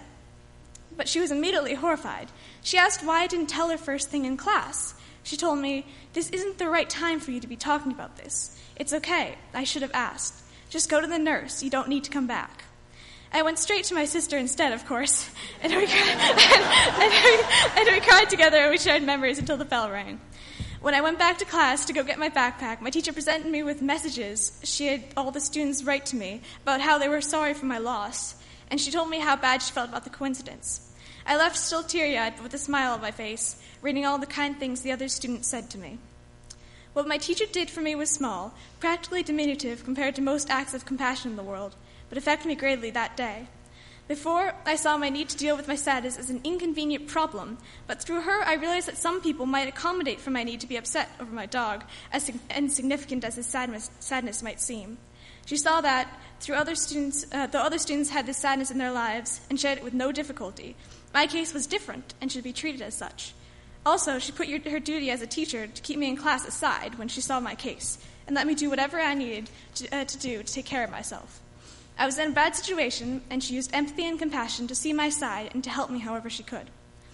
Speaker 4: But she was immediately horrified. She asked why I didn't tell her first thing in class. She told me, "This isn't the right time for you to be talking about this. It's okay. I should have asked. Just go to the nurse. You don't need to come back." I went straight to my sister instead, of course, and we, and, and, and we cried together and we shared memories until the bell rang. When I went back to class to go get my backpack, my teacher presented me with messages she had all the students write to me about how they were sorry for my loss, and she told me how bad she felt about the coincidence. I left still teary-eyed, but with a smile on my face, reading all the kind things the other students said to me. What my teacher did for me was small, practically diminutive compared to most acts of compassion in the world, but affected me greatly that day. Before, I saw my need to deal with my sadness as an inconvenient problem, but through her I realized that some people might accommodate for my need to be upset over my dog, as insignificant as his sadness, sadness might seem. She saw that, through other students, uh, though other students had this sadness in their lives and shared it with no difficulty, my case was different and should be treated as such. Also, she put your, her duty as a teacher to keep me in class aside when she saw my case and let me do whatever I needed to, uh, to do to take care of myself. I was in a bad situation, and she used empathy and compassion to see my side and to help me however she could.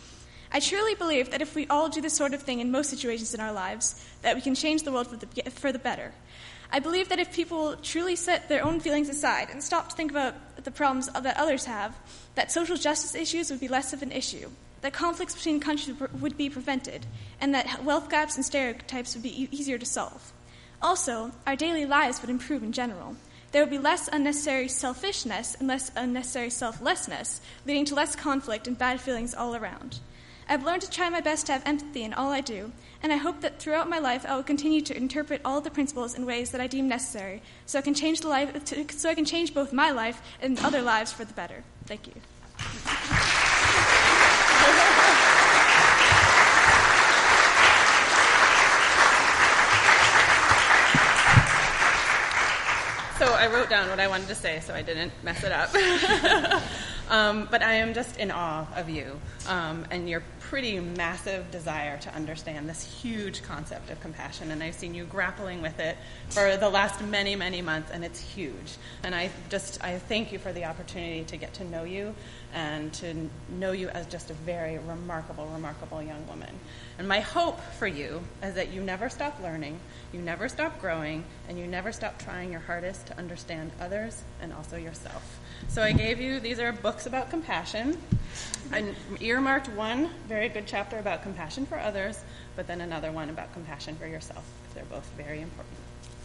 Speaker 4: I truly believe that if we all do this sort of thing in most situations in our lives, that we can change the world for the, for the better. I believe that if people truly set their own feelings aside and stop to think about the problems that others have, that social justice issues would be less of an issue, that conflicts between countries would be prevented, and that wealth gaps and stereotypes would be e- easier to solve. Also, our daily lives would improve in general. There would be less unnecessary selfishness and less unnecessary selflessness, leading to less conflict and bad feelings all around. I've learned to try my best to have empathy in all I do, and I hope that throughout my life I will continue to interpret all the principles in ways that I deem necessary, so I can change the life, to, so I can change both my life and other lives for the better. Thank you.
Speaker 20: so I wrote down what I wanted to say so I didn't mess it up. um, but I am just in awe of you um, and your pretty massive desire to understand this huge concept of compassion. And I've seen you grappling with it for the last many, many months, and it's huge. And I just I thank you for the opportunity to get to know you and to know you as just a very remarkable, remarkable young woman. And my hope for you is that you never stop learning, you never stop growing, and you never stop trying your hardest to understand others and also yourself. So I gave you, these are books about compassion. I earmarked one very good chapter about compassion for others, but then another one about compassion for yourself. They're both very important.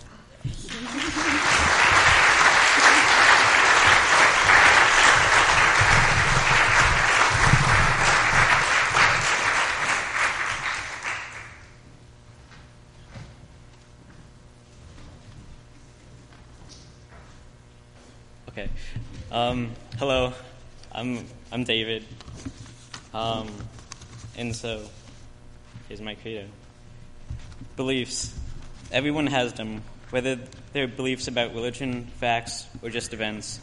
Speaker 21: Okay. Um, hello. I'm I'm David. Um, and so, here's my credo. Beliefs. Everyone has them, whether they're beliefs about religion, facts, or just events.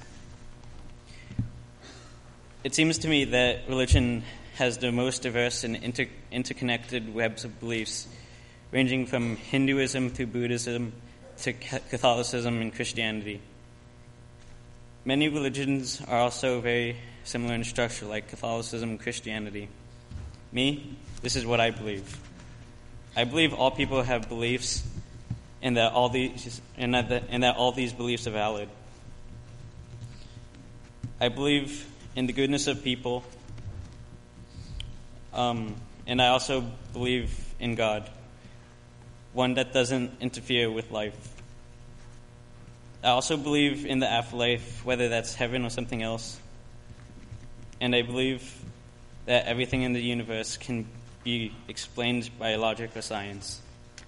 Speaker 21: It seems to me that religion has the most diverse and inter- interconnected webs of beliefs, ranging from Hinduism through Buddhism to Catholicism and Christianity. Many religions are also very similar in structure, like Catholicism and Christianity. Me, this is what I believe. I believe all people have beliefs, and that all these and that, the, and that all these beliefs are valid. I believe in the goodness of people, um, and I also believe in God, one that doesn't interfere with life. I also believe in the afterlife, whether that's heaven or something else. And I believe that everything in the universe can be explained by logic or science.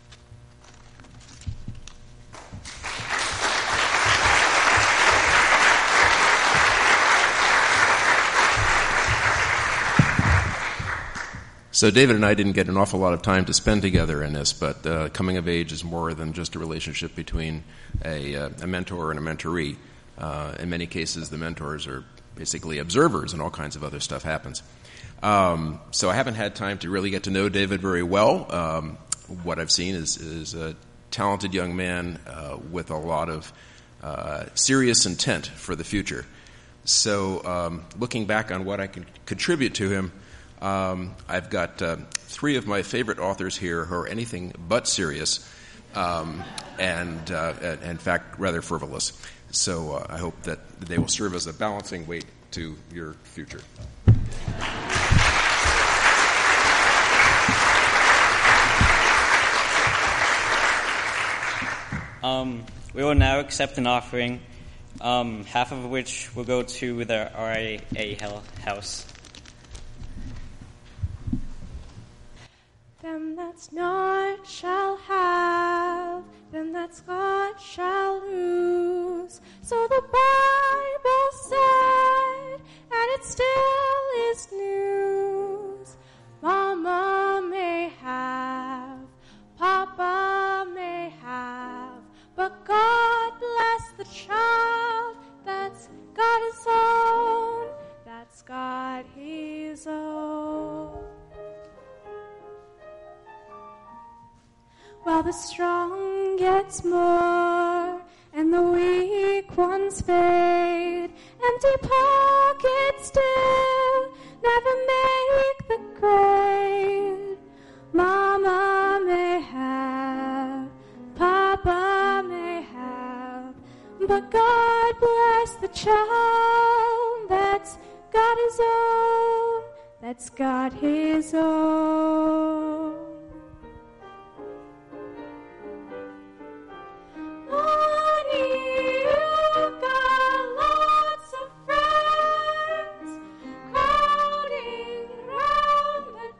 Speaker 12: So David and I didn't get an awful lot of time to spend together in this, but uh, coming of age is more than just a relationship between a, uh, a mentor and a mentoree. Uh, in many cases, the mentors are basically observers, and all kinds of other stuff happens. Um, so I haven't had time to really get to know David very well. Um, what I've seen is, is a talented young man uh, with a lot of uh, serious intent for the future. So um, looking back on what I can contribute to him, Um, I've got uh, three of my favorite authors here who are anything but serious, um, and uh, in fact rather frivolous. So uh, I hope that they will serve as a balancing weight to your future.
Speaker 21: Um, we will now accept an offering, um, half of which will go to the R I A house.
Speaker 6: Them that's not shall have, them that's got shall lose. So the Bible said, and it still is news. Mama may have, Papa may have, but God bless the child that's got his own, that's got his own. While the strong gets more, and the weak ones fade, empty pockets still never make the grade. Mama may have, Papa may have, but God bless the child that's got his own, that's got his own. Honey, you've got lots of friends crowding round the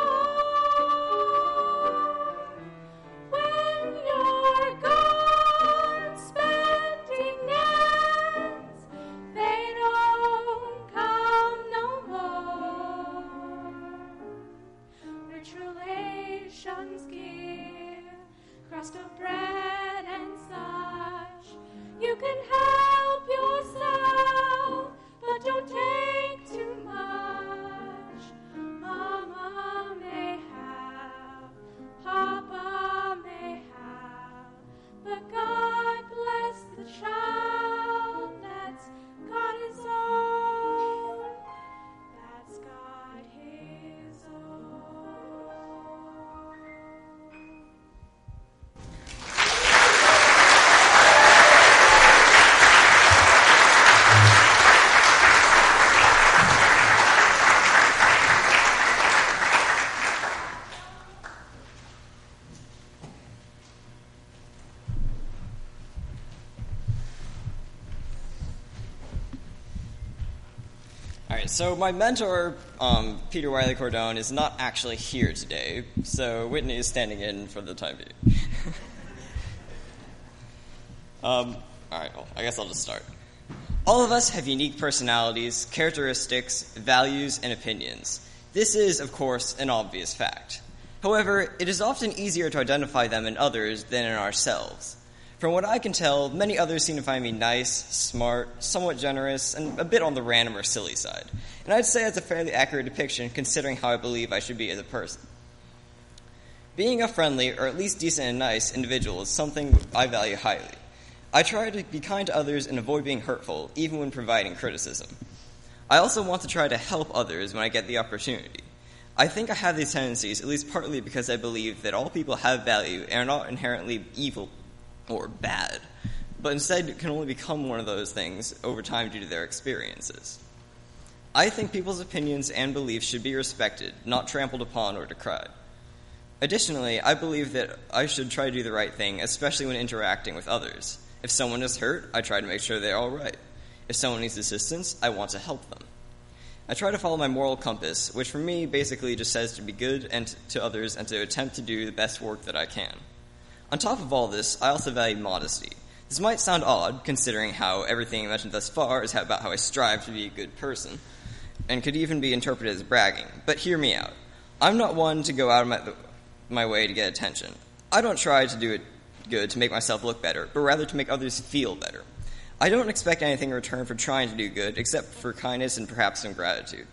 Speaker 6: door. When you're gone spending ends, they don't come no more. Ritual
Speaker 15: All right, so my mentor, um, Peter Wiley Cordone, is not actually here today, so Whitney is standing in for the time being. um, all right, well, I guess I'll just start. All of us have unique personalities, characteristics, values, and opinions. This is, of course, an obvious fact. However, it is often easier to identify them in others than in ourselves. From what I can tell, many others seem to find me nice, smart, somewhat generous, and a bit on the random or silly side. And I'd say that's a fairly accurate depiction considering how I believe I should be as a person. Being a friendly, or at least decent and nice, individual is something I value highly. I try to be kind to others and avoid being hurtful, even when providing criticism. I also want to try to help others when I get the opportunity. I think I have these tendencies, at least partly because I believe that all people have value and are not inherently evil or bad, but instead can only become one of those things over time due to their experiences. I think people's opinions and beliefs should be respected, not trampled upon or decried. Additionally, I believe that I should try to do the right thing, especially when interacting with others. If someone is hurt, I try to make sure they're all right. If someone needs assistance, I want to help them. I try to follow my moral compass, which for me basically just says to be good and t- to others and to attempt to do the best work that I can. On top of all this, I also value modesty. This might sound odd, considering how everything I mentioned thus far is about how I strive to be a good person, and could even be interpreted as bragging. But hear me out. I'm not one to go out of my, my way to get attention. I don't try to do it good to make myself look better, but rather to make others feel better. I don't expect anything in return for trying to do good, except for kindness and perhaps some gratitude.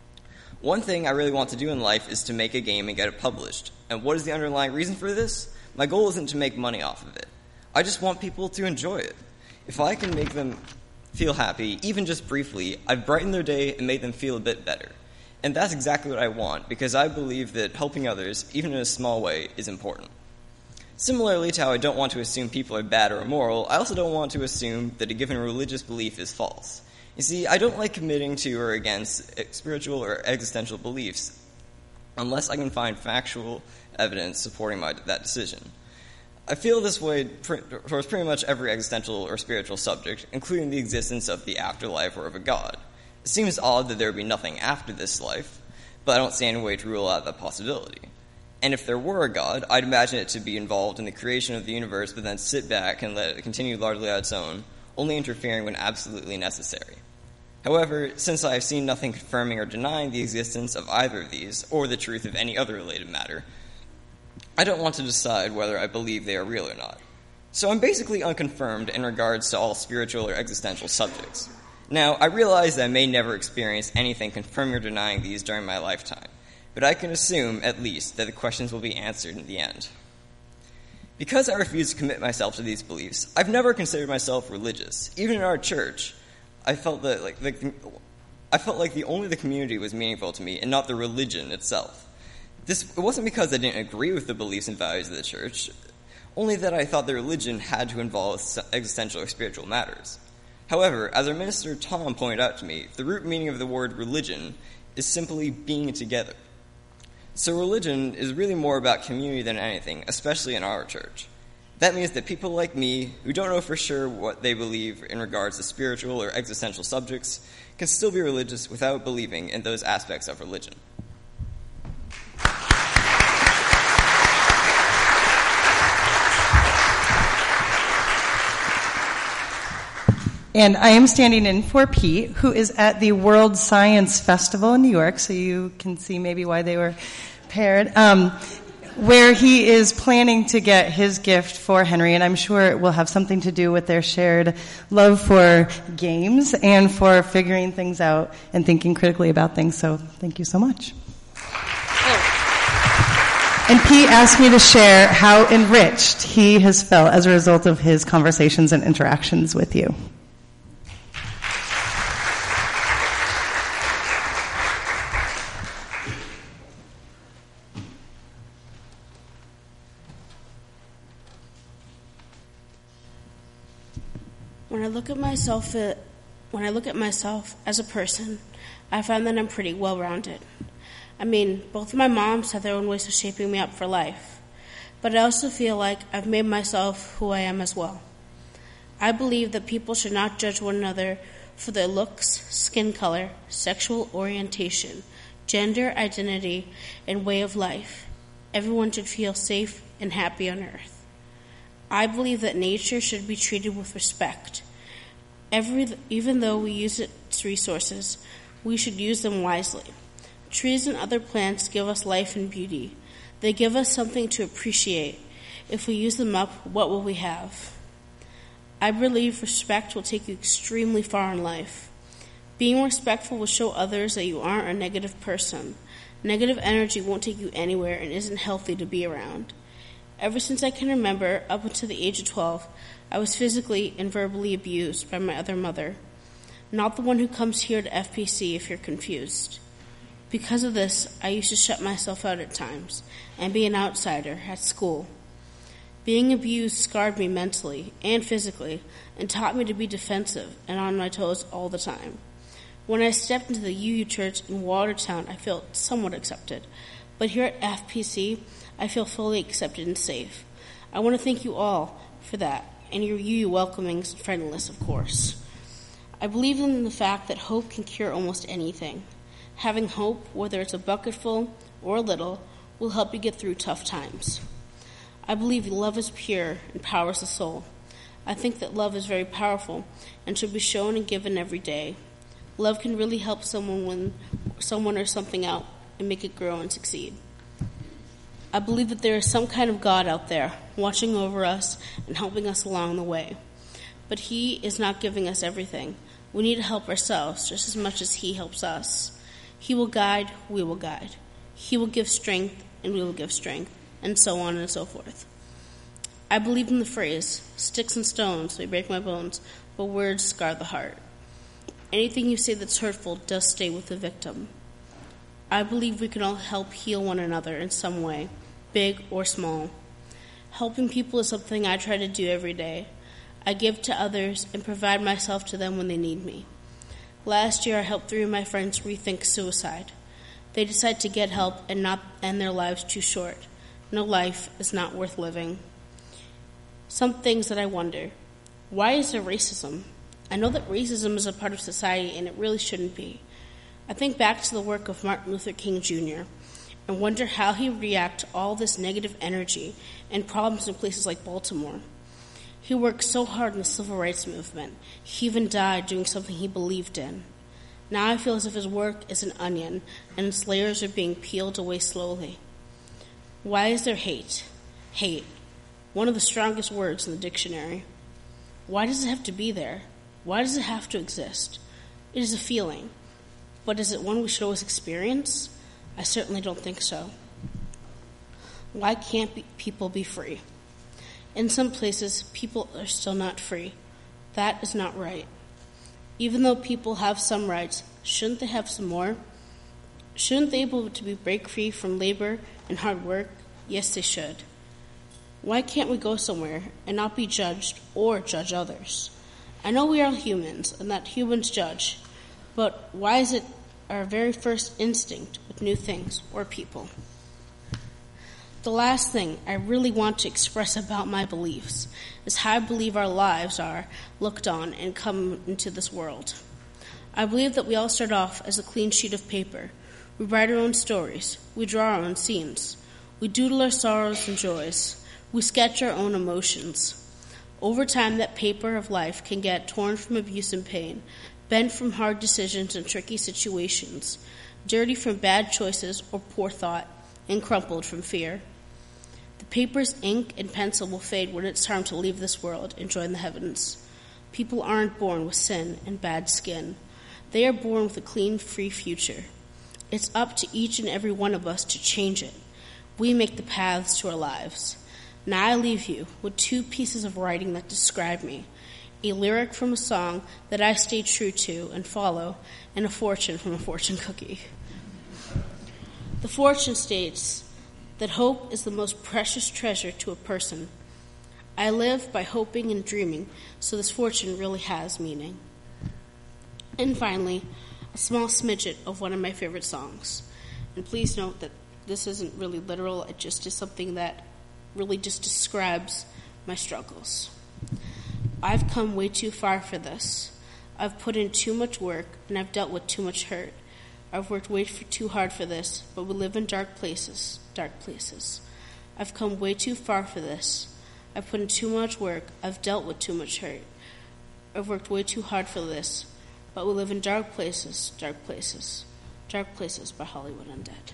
Speaker 15: One thing I really want to do in life is to make a game and get it published. And what is the underlying reason for this? My goal isn't to make money off of it. I just want people to enjoy it. If I can make them feel happy, even just briefly, I've brightened their day and made them feel a bit better. And that's exactly what I want, because I believe that helping others, even in a small way, is important. Similarly to how I don't want to assume people are bad or immoral, I also don't want to assume that a given religious belief is false. You see, I don't like committing to or against spiritual or existential beliefs unless I can find factual evidence supporting my, that decision. I feel this way towards pretty much every existential or spiritual subject, including the existence of the afterlife or of a god. It seems odd that there would be nothing after this life, but I don't see any way to rule out that possibility. And if there were a god, I'd imagine it to be involved in the creation of the universe, but then sit back and let it continue largely on its own, only interfering when absolutely necessary. However, since I have seen nothing confirming or denying the existence of either of these, or the truth of any other related matter, I don't want to decide whether I believe they are real or not. So I'm basically unconfirmed in regards to all spiritual or existential subjects. Now, I realize that I may never experience anything confirming or denying these during my lifetime, but I can assume, at least, that the questions will be answered in the end. Because I refuse to commit myself to these beliefs, I've never considered myself religious. Even in our church, I felt that like the, I felt like the only the community was meaningful to me, and not the religion itself. This it wasn't because I didn't agree with the beliefs and values of the church, only that I thought the religion had to involve existential or spiritual matters. However, as our minister Tom pointed out to me, the root meaning of the word religion is simply being together. So religion is really more about community than anything, especially in our church. That means that people like me, who don't know for sure what they believe in regards to spiritual or existential subjects, can still be religious without believing in those aspects of religion.
Speaker 3: And I am standing in for Pete, who is at the World Science Festival in New York, so you can see maybe why they were paired, um, where he is planning to get his gift for Henry, and I'm sure it will have something to do with their shared love for games and for figuring things out and thinking critically about things, so thank you so much. And Pete asked me to share how enriched he has felt as a result of his conversations and interactions with you.
Speaker 7: When I look at myself, uh, when I look at myself as a person, I find that I'm pretty well-rounded. I mean, both of my moms have their own ways of shaping me up for life, but I also feel like I've made myself who I am as well. I believe that people should not judge one another for their looks, skin color, sexual orientation, gender identity, and way of life. Everyone should feel safe and happy on earth. I believe that nature should be treated with respect. Every, even though we use its resources, we should use them wisely. Trees and other plants give us life and beauty. They give us something to appreciate. If we use them up, what will we have? I believe respect will take you extremely far in life. Being respectful will show others that you aren't a negative person. Negative energy won't take you anywhere and isn't healthy to be around. Ever since I can remember, up until the age of twelve, I was physically and verbally abused by my other mother. Not the one who comes here to F P C if you're confused. Because of this, I used to shut myself out at times and be an outsider at school. Being abused scarred me mentally and physically and taught me to be defensive and on my toes all the time. When I stepped into the U U Church in Watertown, I felt somewhat accepted. But here at F P C, I feel fully accepted and safe. I want to thank you all for that, and your U U welcoming and friendliness, of course. I believe in the fact that hope can cure almost anything. Having hope, whether it's a bucketful or a little, will help you get through tough times. I believe love is pure and powers the soul. I think that love is very powerful and should be shown and given every day. Love can really help someone when someone or something out and make it grow and succeed. I believe that there is some kind of God out there watching over us and helping us along the way. But He is not giving us everything. We need to help ourselves just as much as He helps us. He will guide, we will guide. He will give strength, and we will give strength, and so on and so forth. I believe in the phrase, sticks and stones may break my bones, but words scar the heart. Anything you say that's hurtful does stay with the victim. I believe we can all help heal one another in some way, big or small. Helping people is something I try to do every day. I give to others and provide myself to them when they need me. Last year, I helped three of my friends rethink suicide. They decided to get help and not end their lives too short. No life is not worth living. Some things that I wonder. Why is there racism? I know that racism is a part of society, and it really shouldn't be. I think back to the work of Martin Luther King Junior and wonder how he would react to all this negative energy and problems in places like Baltimore. He worked so hard in the civil rights movement. He even died doing something he believed in. Now I feel as if his work is an onion, and its layers are being peeled away slowly. Why is there hate? Hate. One of the strongest words in the dictionary. Why does it have to be there? Why does it have to exist? It is a feeling. But is it one we should always experience? I certainly don't think so. Why can't be, people be free? In some places, people are still not free. That is not right. Even though people have some rights, shouldn't they have some more? Shouldn't they be able to be break free from labor and hard work? Yes, they should. Why can't we go somewhere and not be judged or judge others? I know we are humans and that humans judge, but why is it our very first instinct with new things or people? The last thing I really want to express about my beliefs is how I believe our lives are looked on and come into this world. I believe that we all start off as a clean sheet of paper. We write our own stories. We draw our own scenes. We doodle our sorrows and joys. We sketch our own emotions. Over time, that paper of life can get torn from abuse and pain, bent from hard decisions and tricky situations, dirty from bad choices or poor thought, and crumpled from fear. The paper's ink and pencil will fade when it's time to leave this world and join the heavens. People aren't born with sin and bad skin. They are born with a clean, free future. It's up to each and every one of us to change it. We make the paths to our lives. Now I leave you with two pieces of writing that describe me, a lyric from a song that I stay true to and follow, and a fortune from a fortune cookie. The fortune states that hope is the most precious treasure to a person. I live by hoping and dreaming, so this fortune really has meaning. And finally, a small smidget of one of my favorite songs. And please note that this isn't really literal, it just is something that really just describes my struggles. I've come way too far for this. I've put in too much work, and I've dealt with too much hurt. I've worked way for, too hard for this, but we live in dark places, dark places. I've come way too far for this. I've put in too much work. I've dealt with too much hurt. I've worked way too hard for this, but we live in dark places, dark places. Dark Places by Hollywood Undead.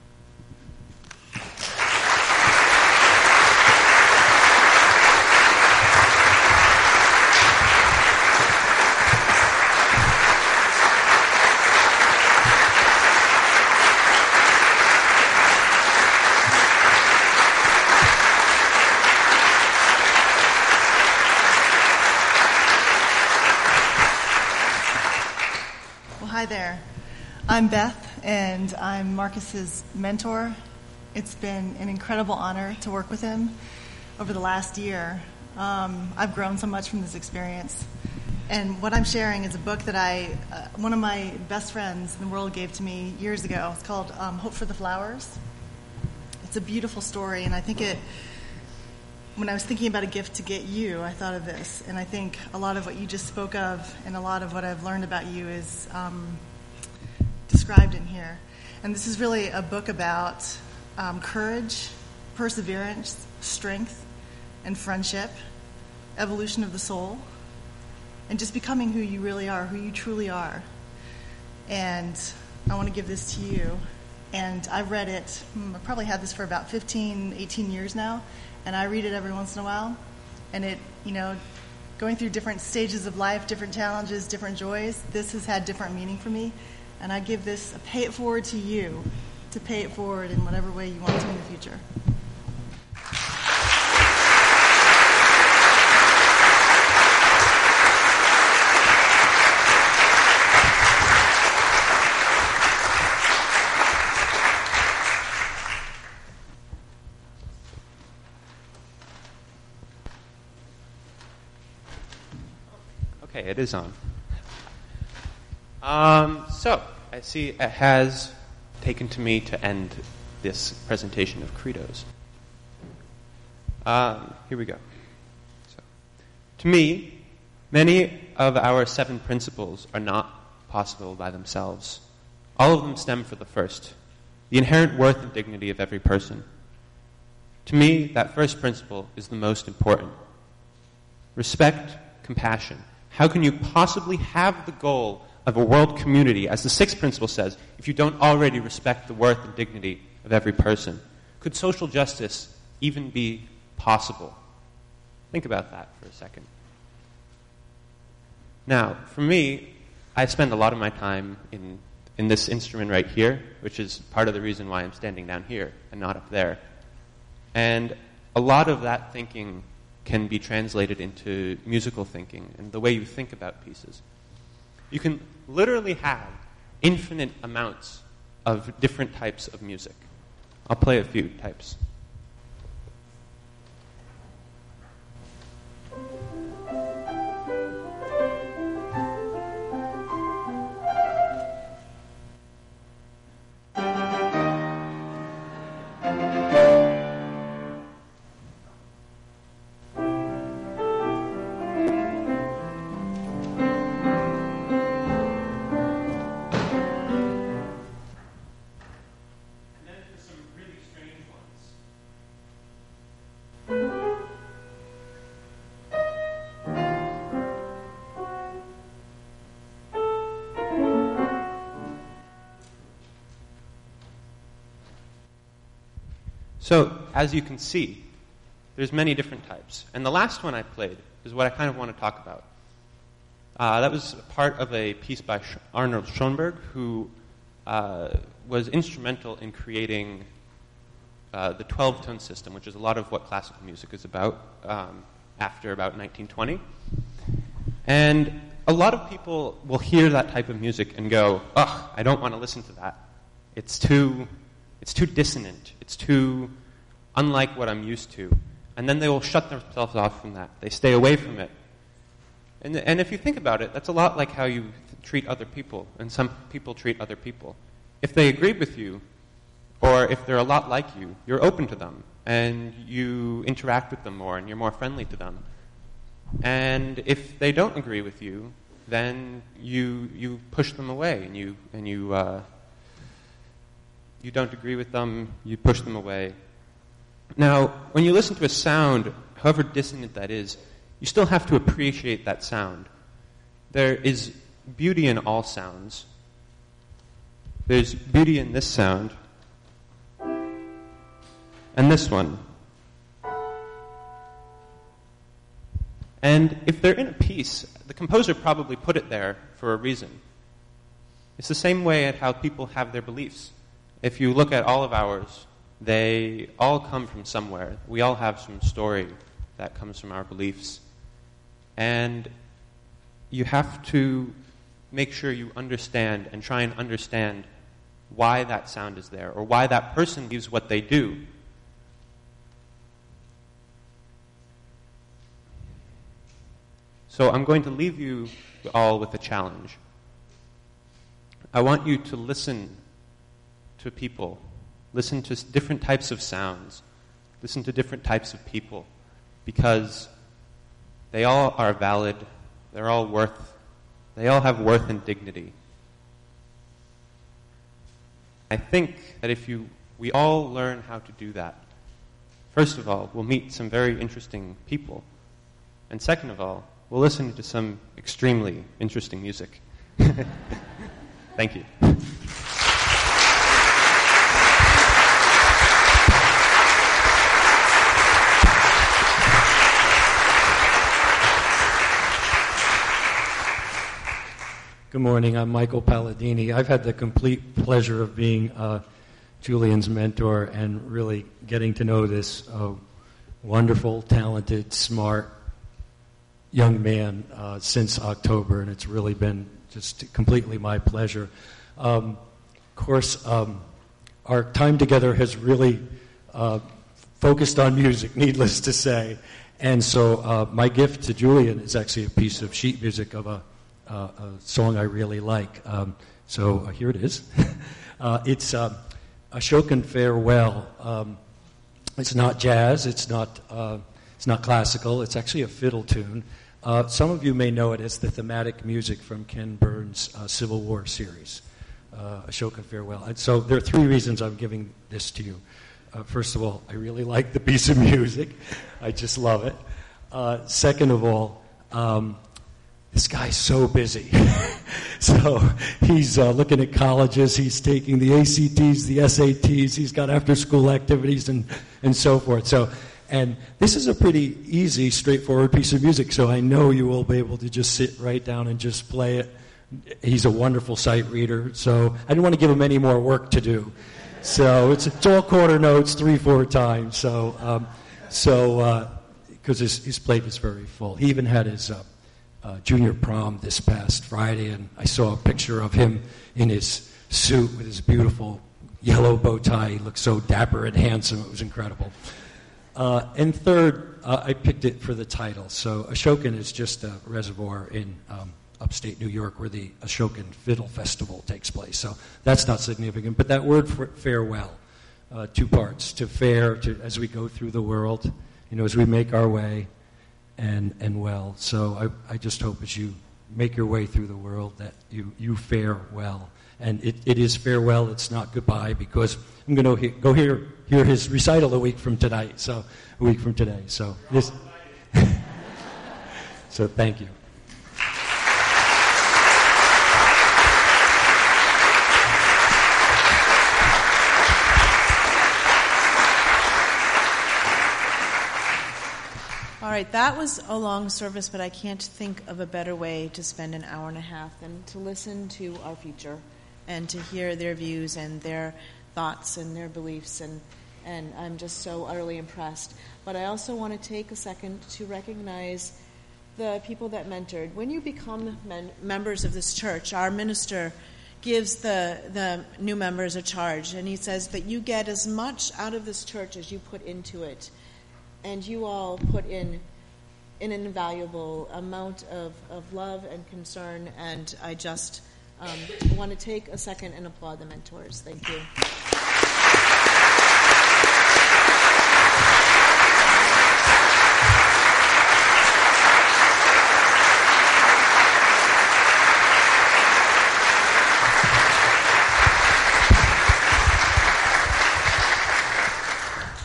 Speaker 2: Hi there. I'm Beth, and I'm Marcus's mentor. It's been an incredible honor to work with him over the last year. Um, I've grown so much from this experience. And what I'm sharing is a book that I, uh, one of my best friends in the world gave to me years ago. It's called um, Hope for the Flowers. It's a beautiful story, and I think it, when I was thinking about a gift to get you, I thought of this. And I think a lot of what you just spoke of and a lot of what I've learned about you is um, described in here. And this is really a book about um, courage, perseverance, strength, and friendship, evolution of the soul, and just becoming who you really are, who you truly are. And I want to give this to you. And I've read it, hmm, I've probably had this for about fifteen, eighteen years now, and I read it every once in a while. And it, you know, going through different stages of life, different challenges, different joys, this has had different meaning for me. And I give this, pay it forward to you, to pay it forward in whatever way you want to in the future.
Speaker 22: Okay, it is on. Um, so, I see it has taken to me to end this presentation of credos. Um, here we go. So, to me, many of our seven principles are not possible by themselves. All of them stem from the first, the inherent worth and dignity of every person. To me, that first principle is the most important. Respect, compassion. How can you possibly have the goal of a world community, as the sixth principle says, if you don't already respect the worth and dignity of every person? Could social justice even be possible? Think about that for a second. Now, for me, I spend a lot of my time in, in this instrument right here, which is part of the reason why I'm standing down here and not up there. And a lot of that thinking can be translated into musical thinking and the way you think about pieces. You can literally have infinite amounts of different types of music. I'll play a few types. So, as you can see, there's many different types. And the last one I played is what I kind of want to talk about. Uh, that was part of a piece by Sh- Arnold Schoenberg, who uh, was instrumental in creating uh, the twelve-tone system, which is a lot of what classical music is about, um, after about nineteen twenty. And a lot of people will hear that type of music and go, ugh, I don't want to listen to that. It's too, it's too dissonant. It's too unlike what I'm used to. And then they will shut themselves off from that. They stay away from it. And, and if you think about it, that's a lot like how you th- treat other people, and some people treat other people. If they agree with you, or if they're a lot like you, you're open to them, and you interact with them more, and you're more friendly to them. And if they don't agree with you, then you you push them away, and you and you uh, you don't agree with them. You push them away. Now, when you listen to a sound, however dissonant that is, you still have to appreciate that sound. There is beauty in all sounds. There's beauty in this sound, and this one. And if they're in a piece, the composer probably put it there for a reason. It's the same way at how people have their beliefs. If you look at all of ours, they all come from somewhere. We all have some story that comes from our beliefs. And you have to make sure you understand and try and understand why that sound is there, or why that person believes what they do. So I'm going to leave you all with a challenge. I want you to listen to people, listen to different types of sounds, listen to different types of people, because they all are valid, they're all worth, they all have worth and dignity. I think that if you, we all learn how to do that, first of all, we'll meet some very interesting people, and second of all, we'll listen to some extremely interesting music. Thank you.
Speaker 8: Good morning. I'm Michael Palladini. I've had the complete pleasure of being uh, Julian's mentor and really getting to know this uh, wonderful, talented, smart young man uh, since October, and it's really been just completely my pleasure. Um, of course, um, our time together has really uh, focused on music, needless to say, and so uh, my gift to Julian is actually a piece of sheet music of a Uh, a song I really like. Um, so uh, here it is. uh, it's uh, Ashokan Farewell. Um, it's not jazz. It's not. Uh, it's not classical. It's actually a fiddle tune. Uh, some of you may know it as the thematic music from Ken Burns' uh, Civil War series, uh, Ashokan Farewell. And so there are three reasons I'm giving this to you. Uh, first of all, I really like the piece of music. I just love it. Uh, second of all, um, this guy's so busy. So he's uh, looking at colleges, he's taking the A C Ts, the S A Ts, he's got after-school activities and, and so forth. So, and this is a pretty easy, straightforward piece of music, so I know you will be able to just sit right down and just play it. He's a wonderful sight reader, so I didn't want to give him any more work to do. So it's, it's all quarter notes, three, four times. So, um, so because uh, his, his plate is very full. He even had his... Uh, Uh, junior prom this past Friday, and I saw a picture of him in his suit with his beautiful yellow bow tie. He looked so dapper and handsome. It was incredible. Uh, and third, uh, I picked it for the title. So Ashokan is just a reservoir in um, upstate New York where the Ashokan Fiddle Festival takes place. So that's not significant. But that word for farewell, uh, two parts, to fare, to, as we go through the world, you know, as we make our way, and and well. So I, I just hope as you make your way through the world that you, you fare well. And it, it is farewell, it's not goodbye, because I'm going to he- go hear, hear his recital a week from tonight, so a week from today. So, this, so thank you.
Speaker 9: All right, that was a long service, but I can't think of a better way to spend an hour and a half than to listen to our future and to hear their views and their thoughts and their beliefs, and, and I'm just so utterly impressed. But I also want to take a second to recognize the people that mentored. When you become men- members of this church, our minister gives the, the new members a charge, and he says that you get as much out of this church as you put into it. And you all put in an invaluable amount of, of love and concern, and I just um, want to take a second and applaud the mentors. Thank you.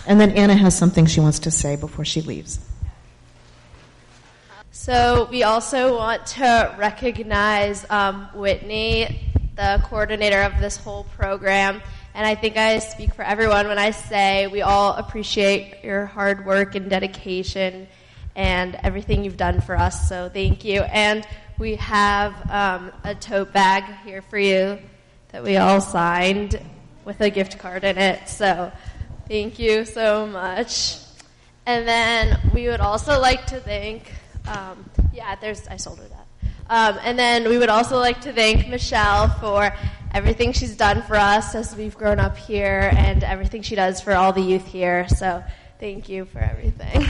Speaker 9: And then Anna has something she wants to say before she leaves.
Speaker 1: So we also want to recognize um, Whitney, the coordinator of this whole program. And I think I speak for everyone when I say we all appreciate your hard work and dedication and everything you've done for us. So thank you. And we have um, a tote bag here for you that we all signed with a gift card in it. So thank you so much. And then we would also like to thank, um, yeah, there's, I sold her that. Um, and then we would also like to thank Michelle for everything she's done for us as we've grown up here and everything she does for all the youth here. So thank you for everything.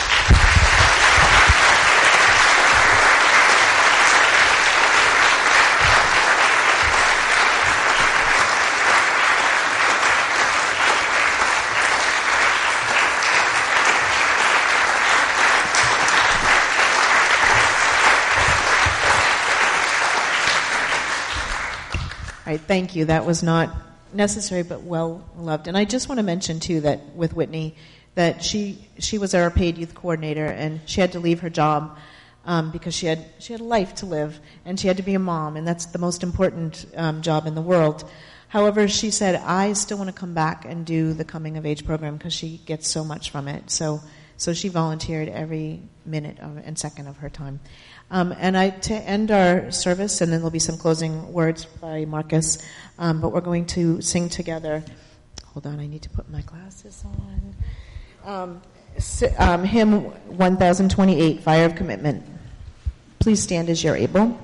Speaker 9: All right, thank you. That was not necessary but well loved. And I just want to mention, too, that with Whitney, that she she was our paid youth coordinator, and she had to leave her job um, because she had she had a life to live, and she had to be a mom, and that's the most important um, job in the world. However, she said, I still want to come back and do the coming of age program because she gets so much from it. So so she volunteered every minute of, and second of her time. Um, and I, to end our service, and then there'll be some closing words by Marcus, um, but we're going to sing together. Hold on, I need to put my glasses on. Um, um, hymn one thousand twenty-eight, Fire of Commitment. Please stand as you're able.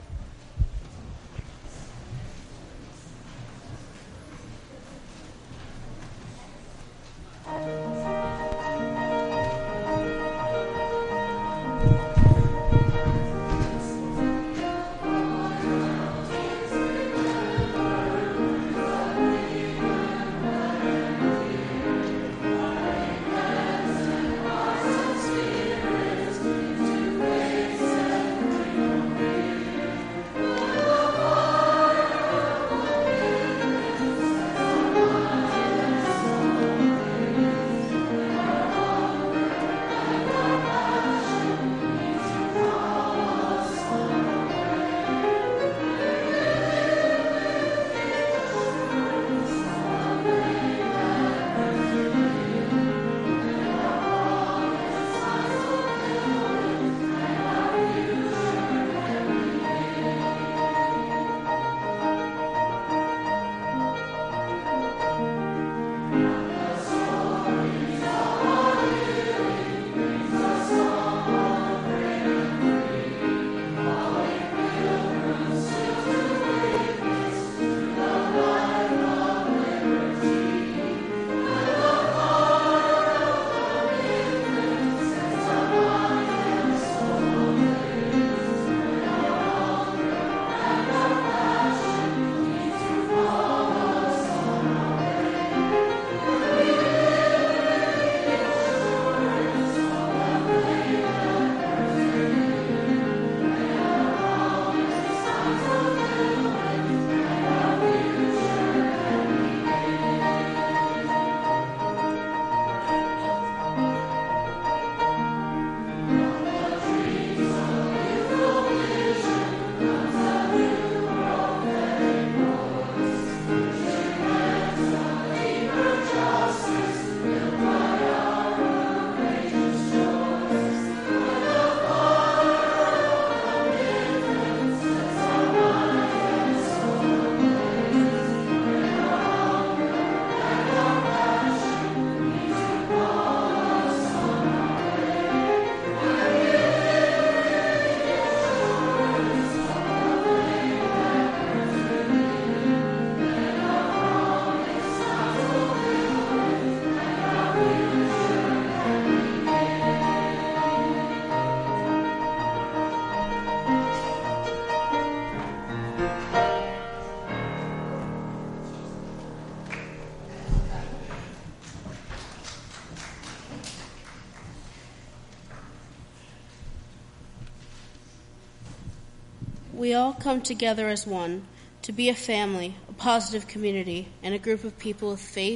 Speaker 7: We all come together as one to be a family, a positive community, and a group of people with faith,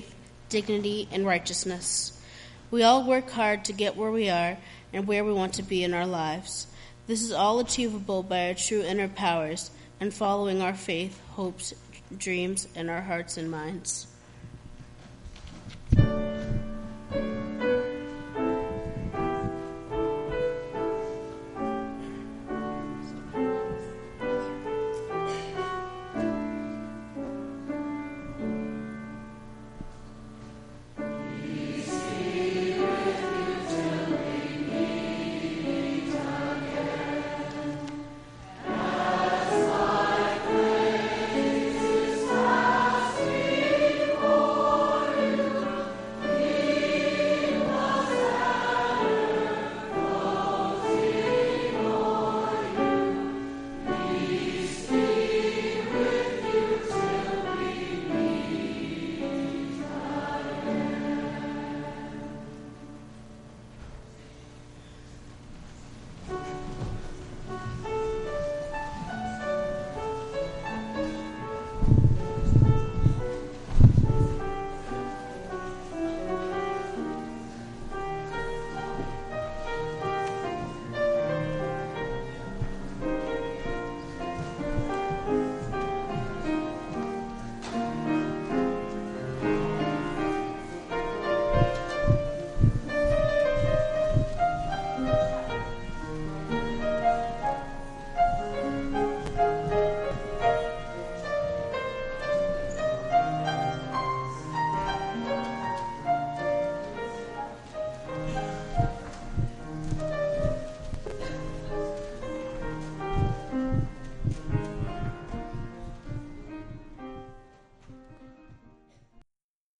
Speaker 7: dignity, and righteousness. We all work hard to get where we are and where we want to be in our lives. This is all achievable by our true inner powers and following our faith, hopes, dreams, and our hearts and minds.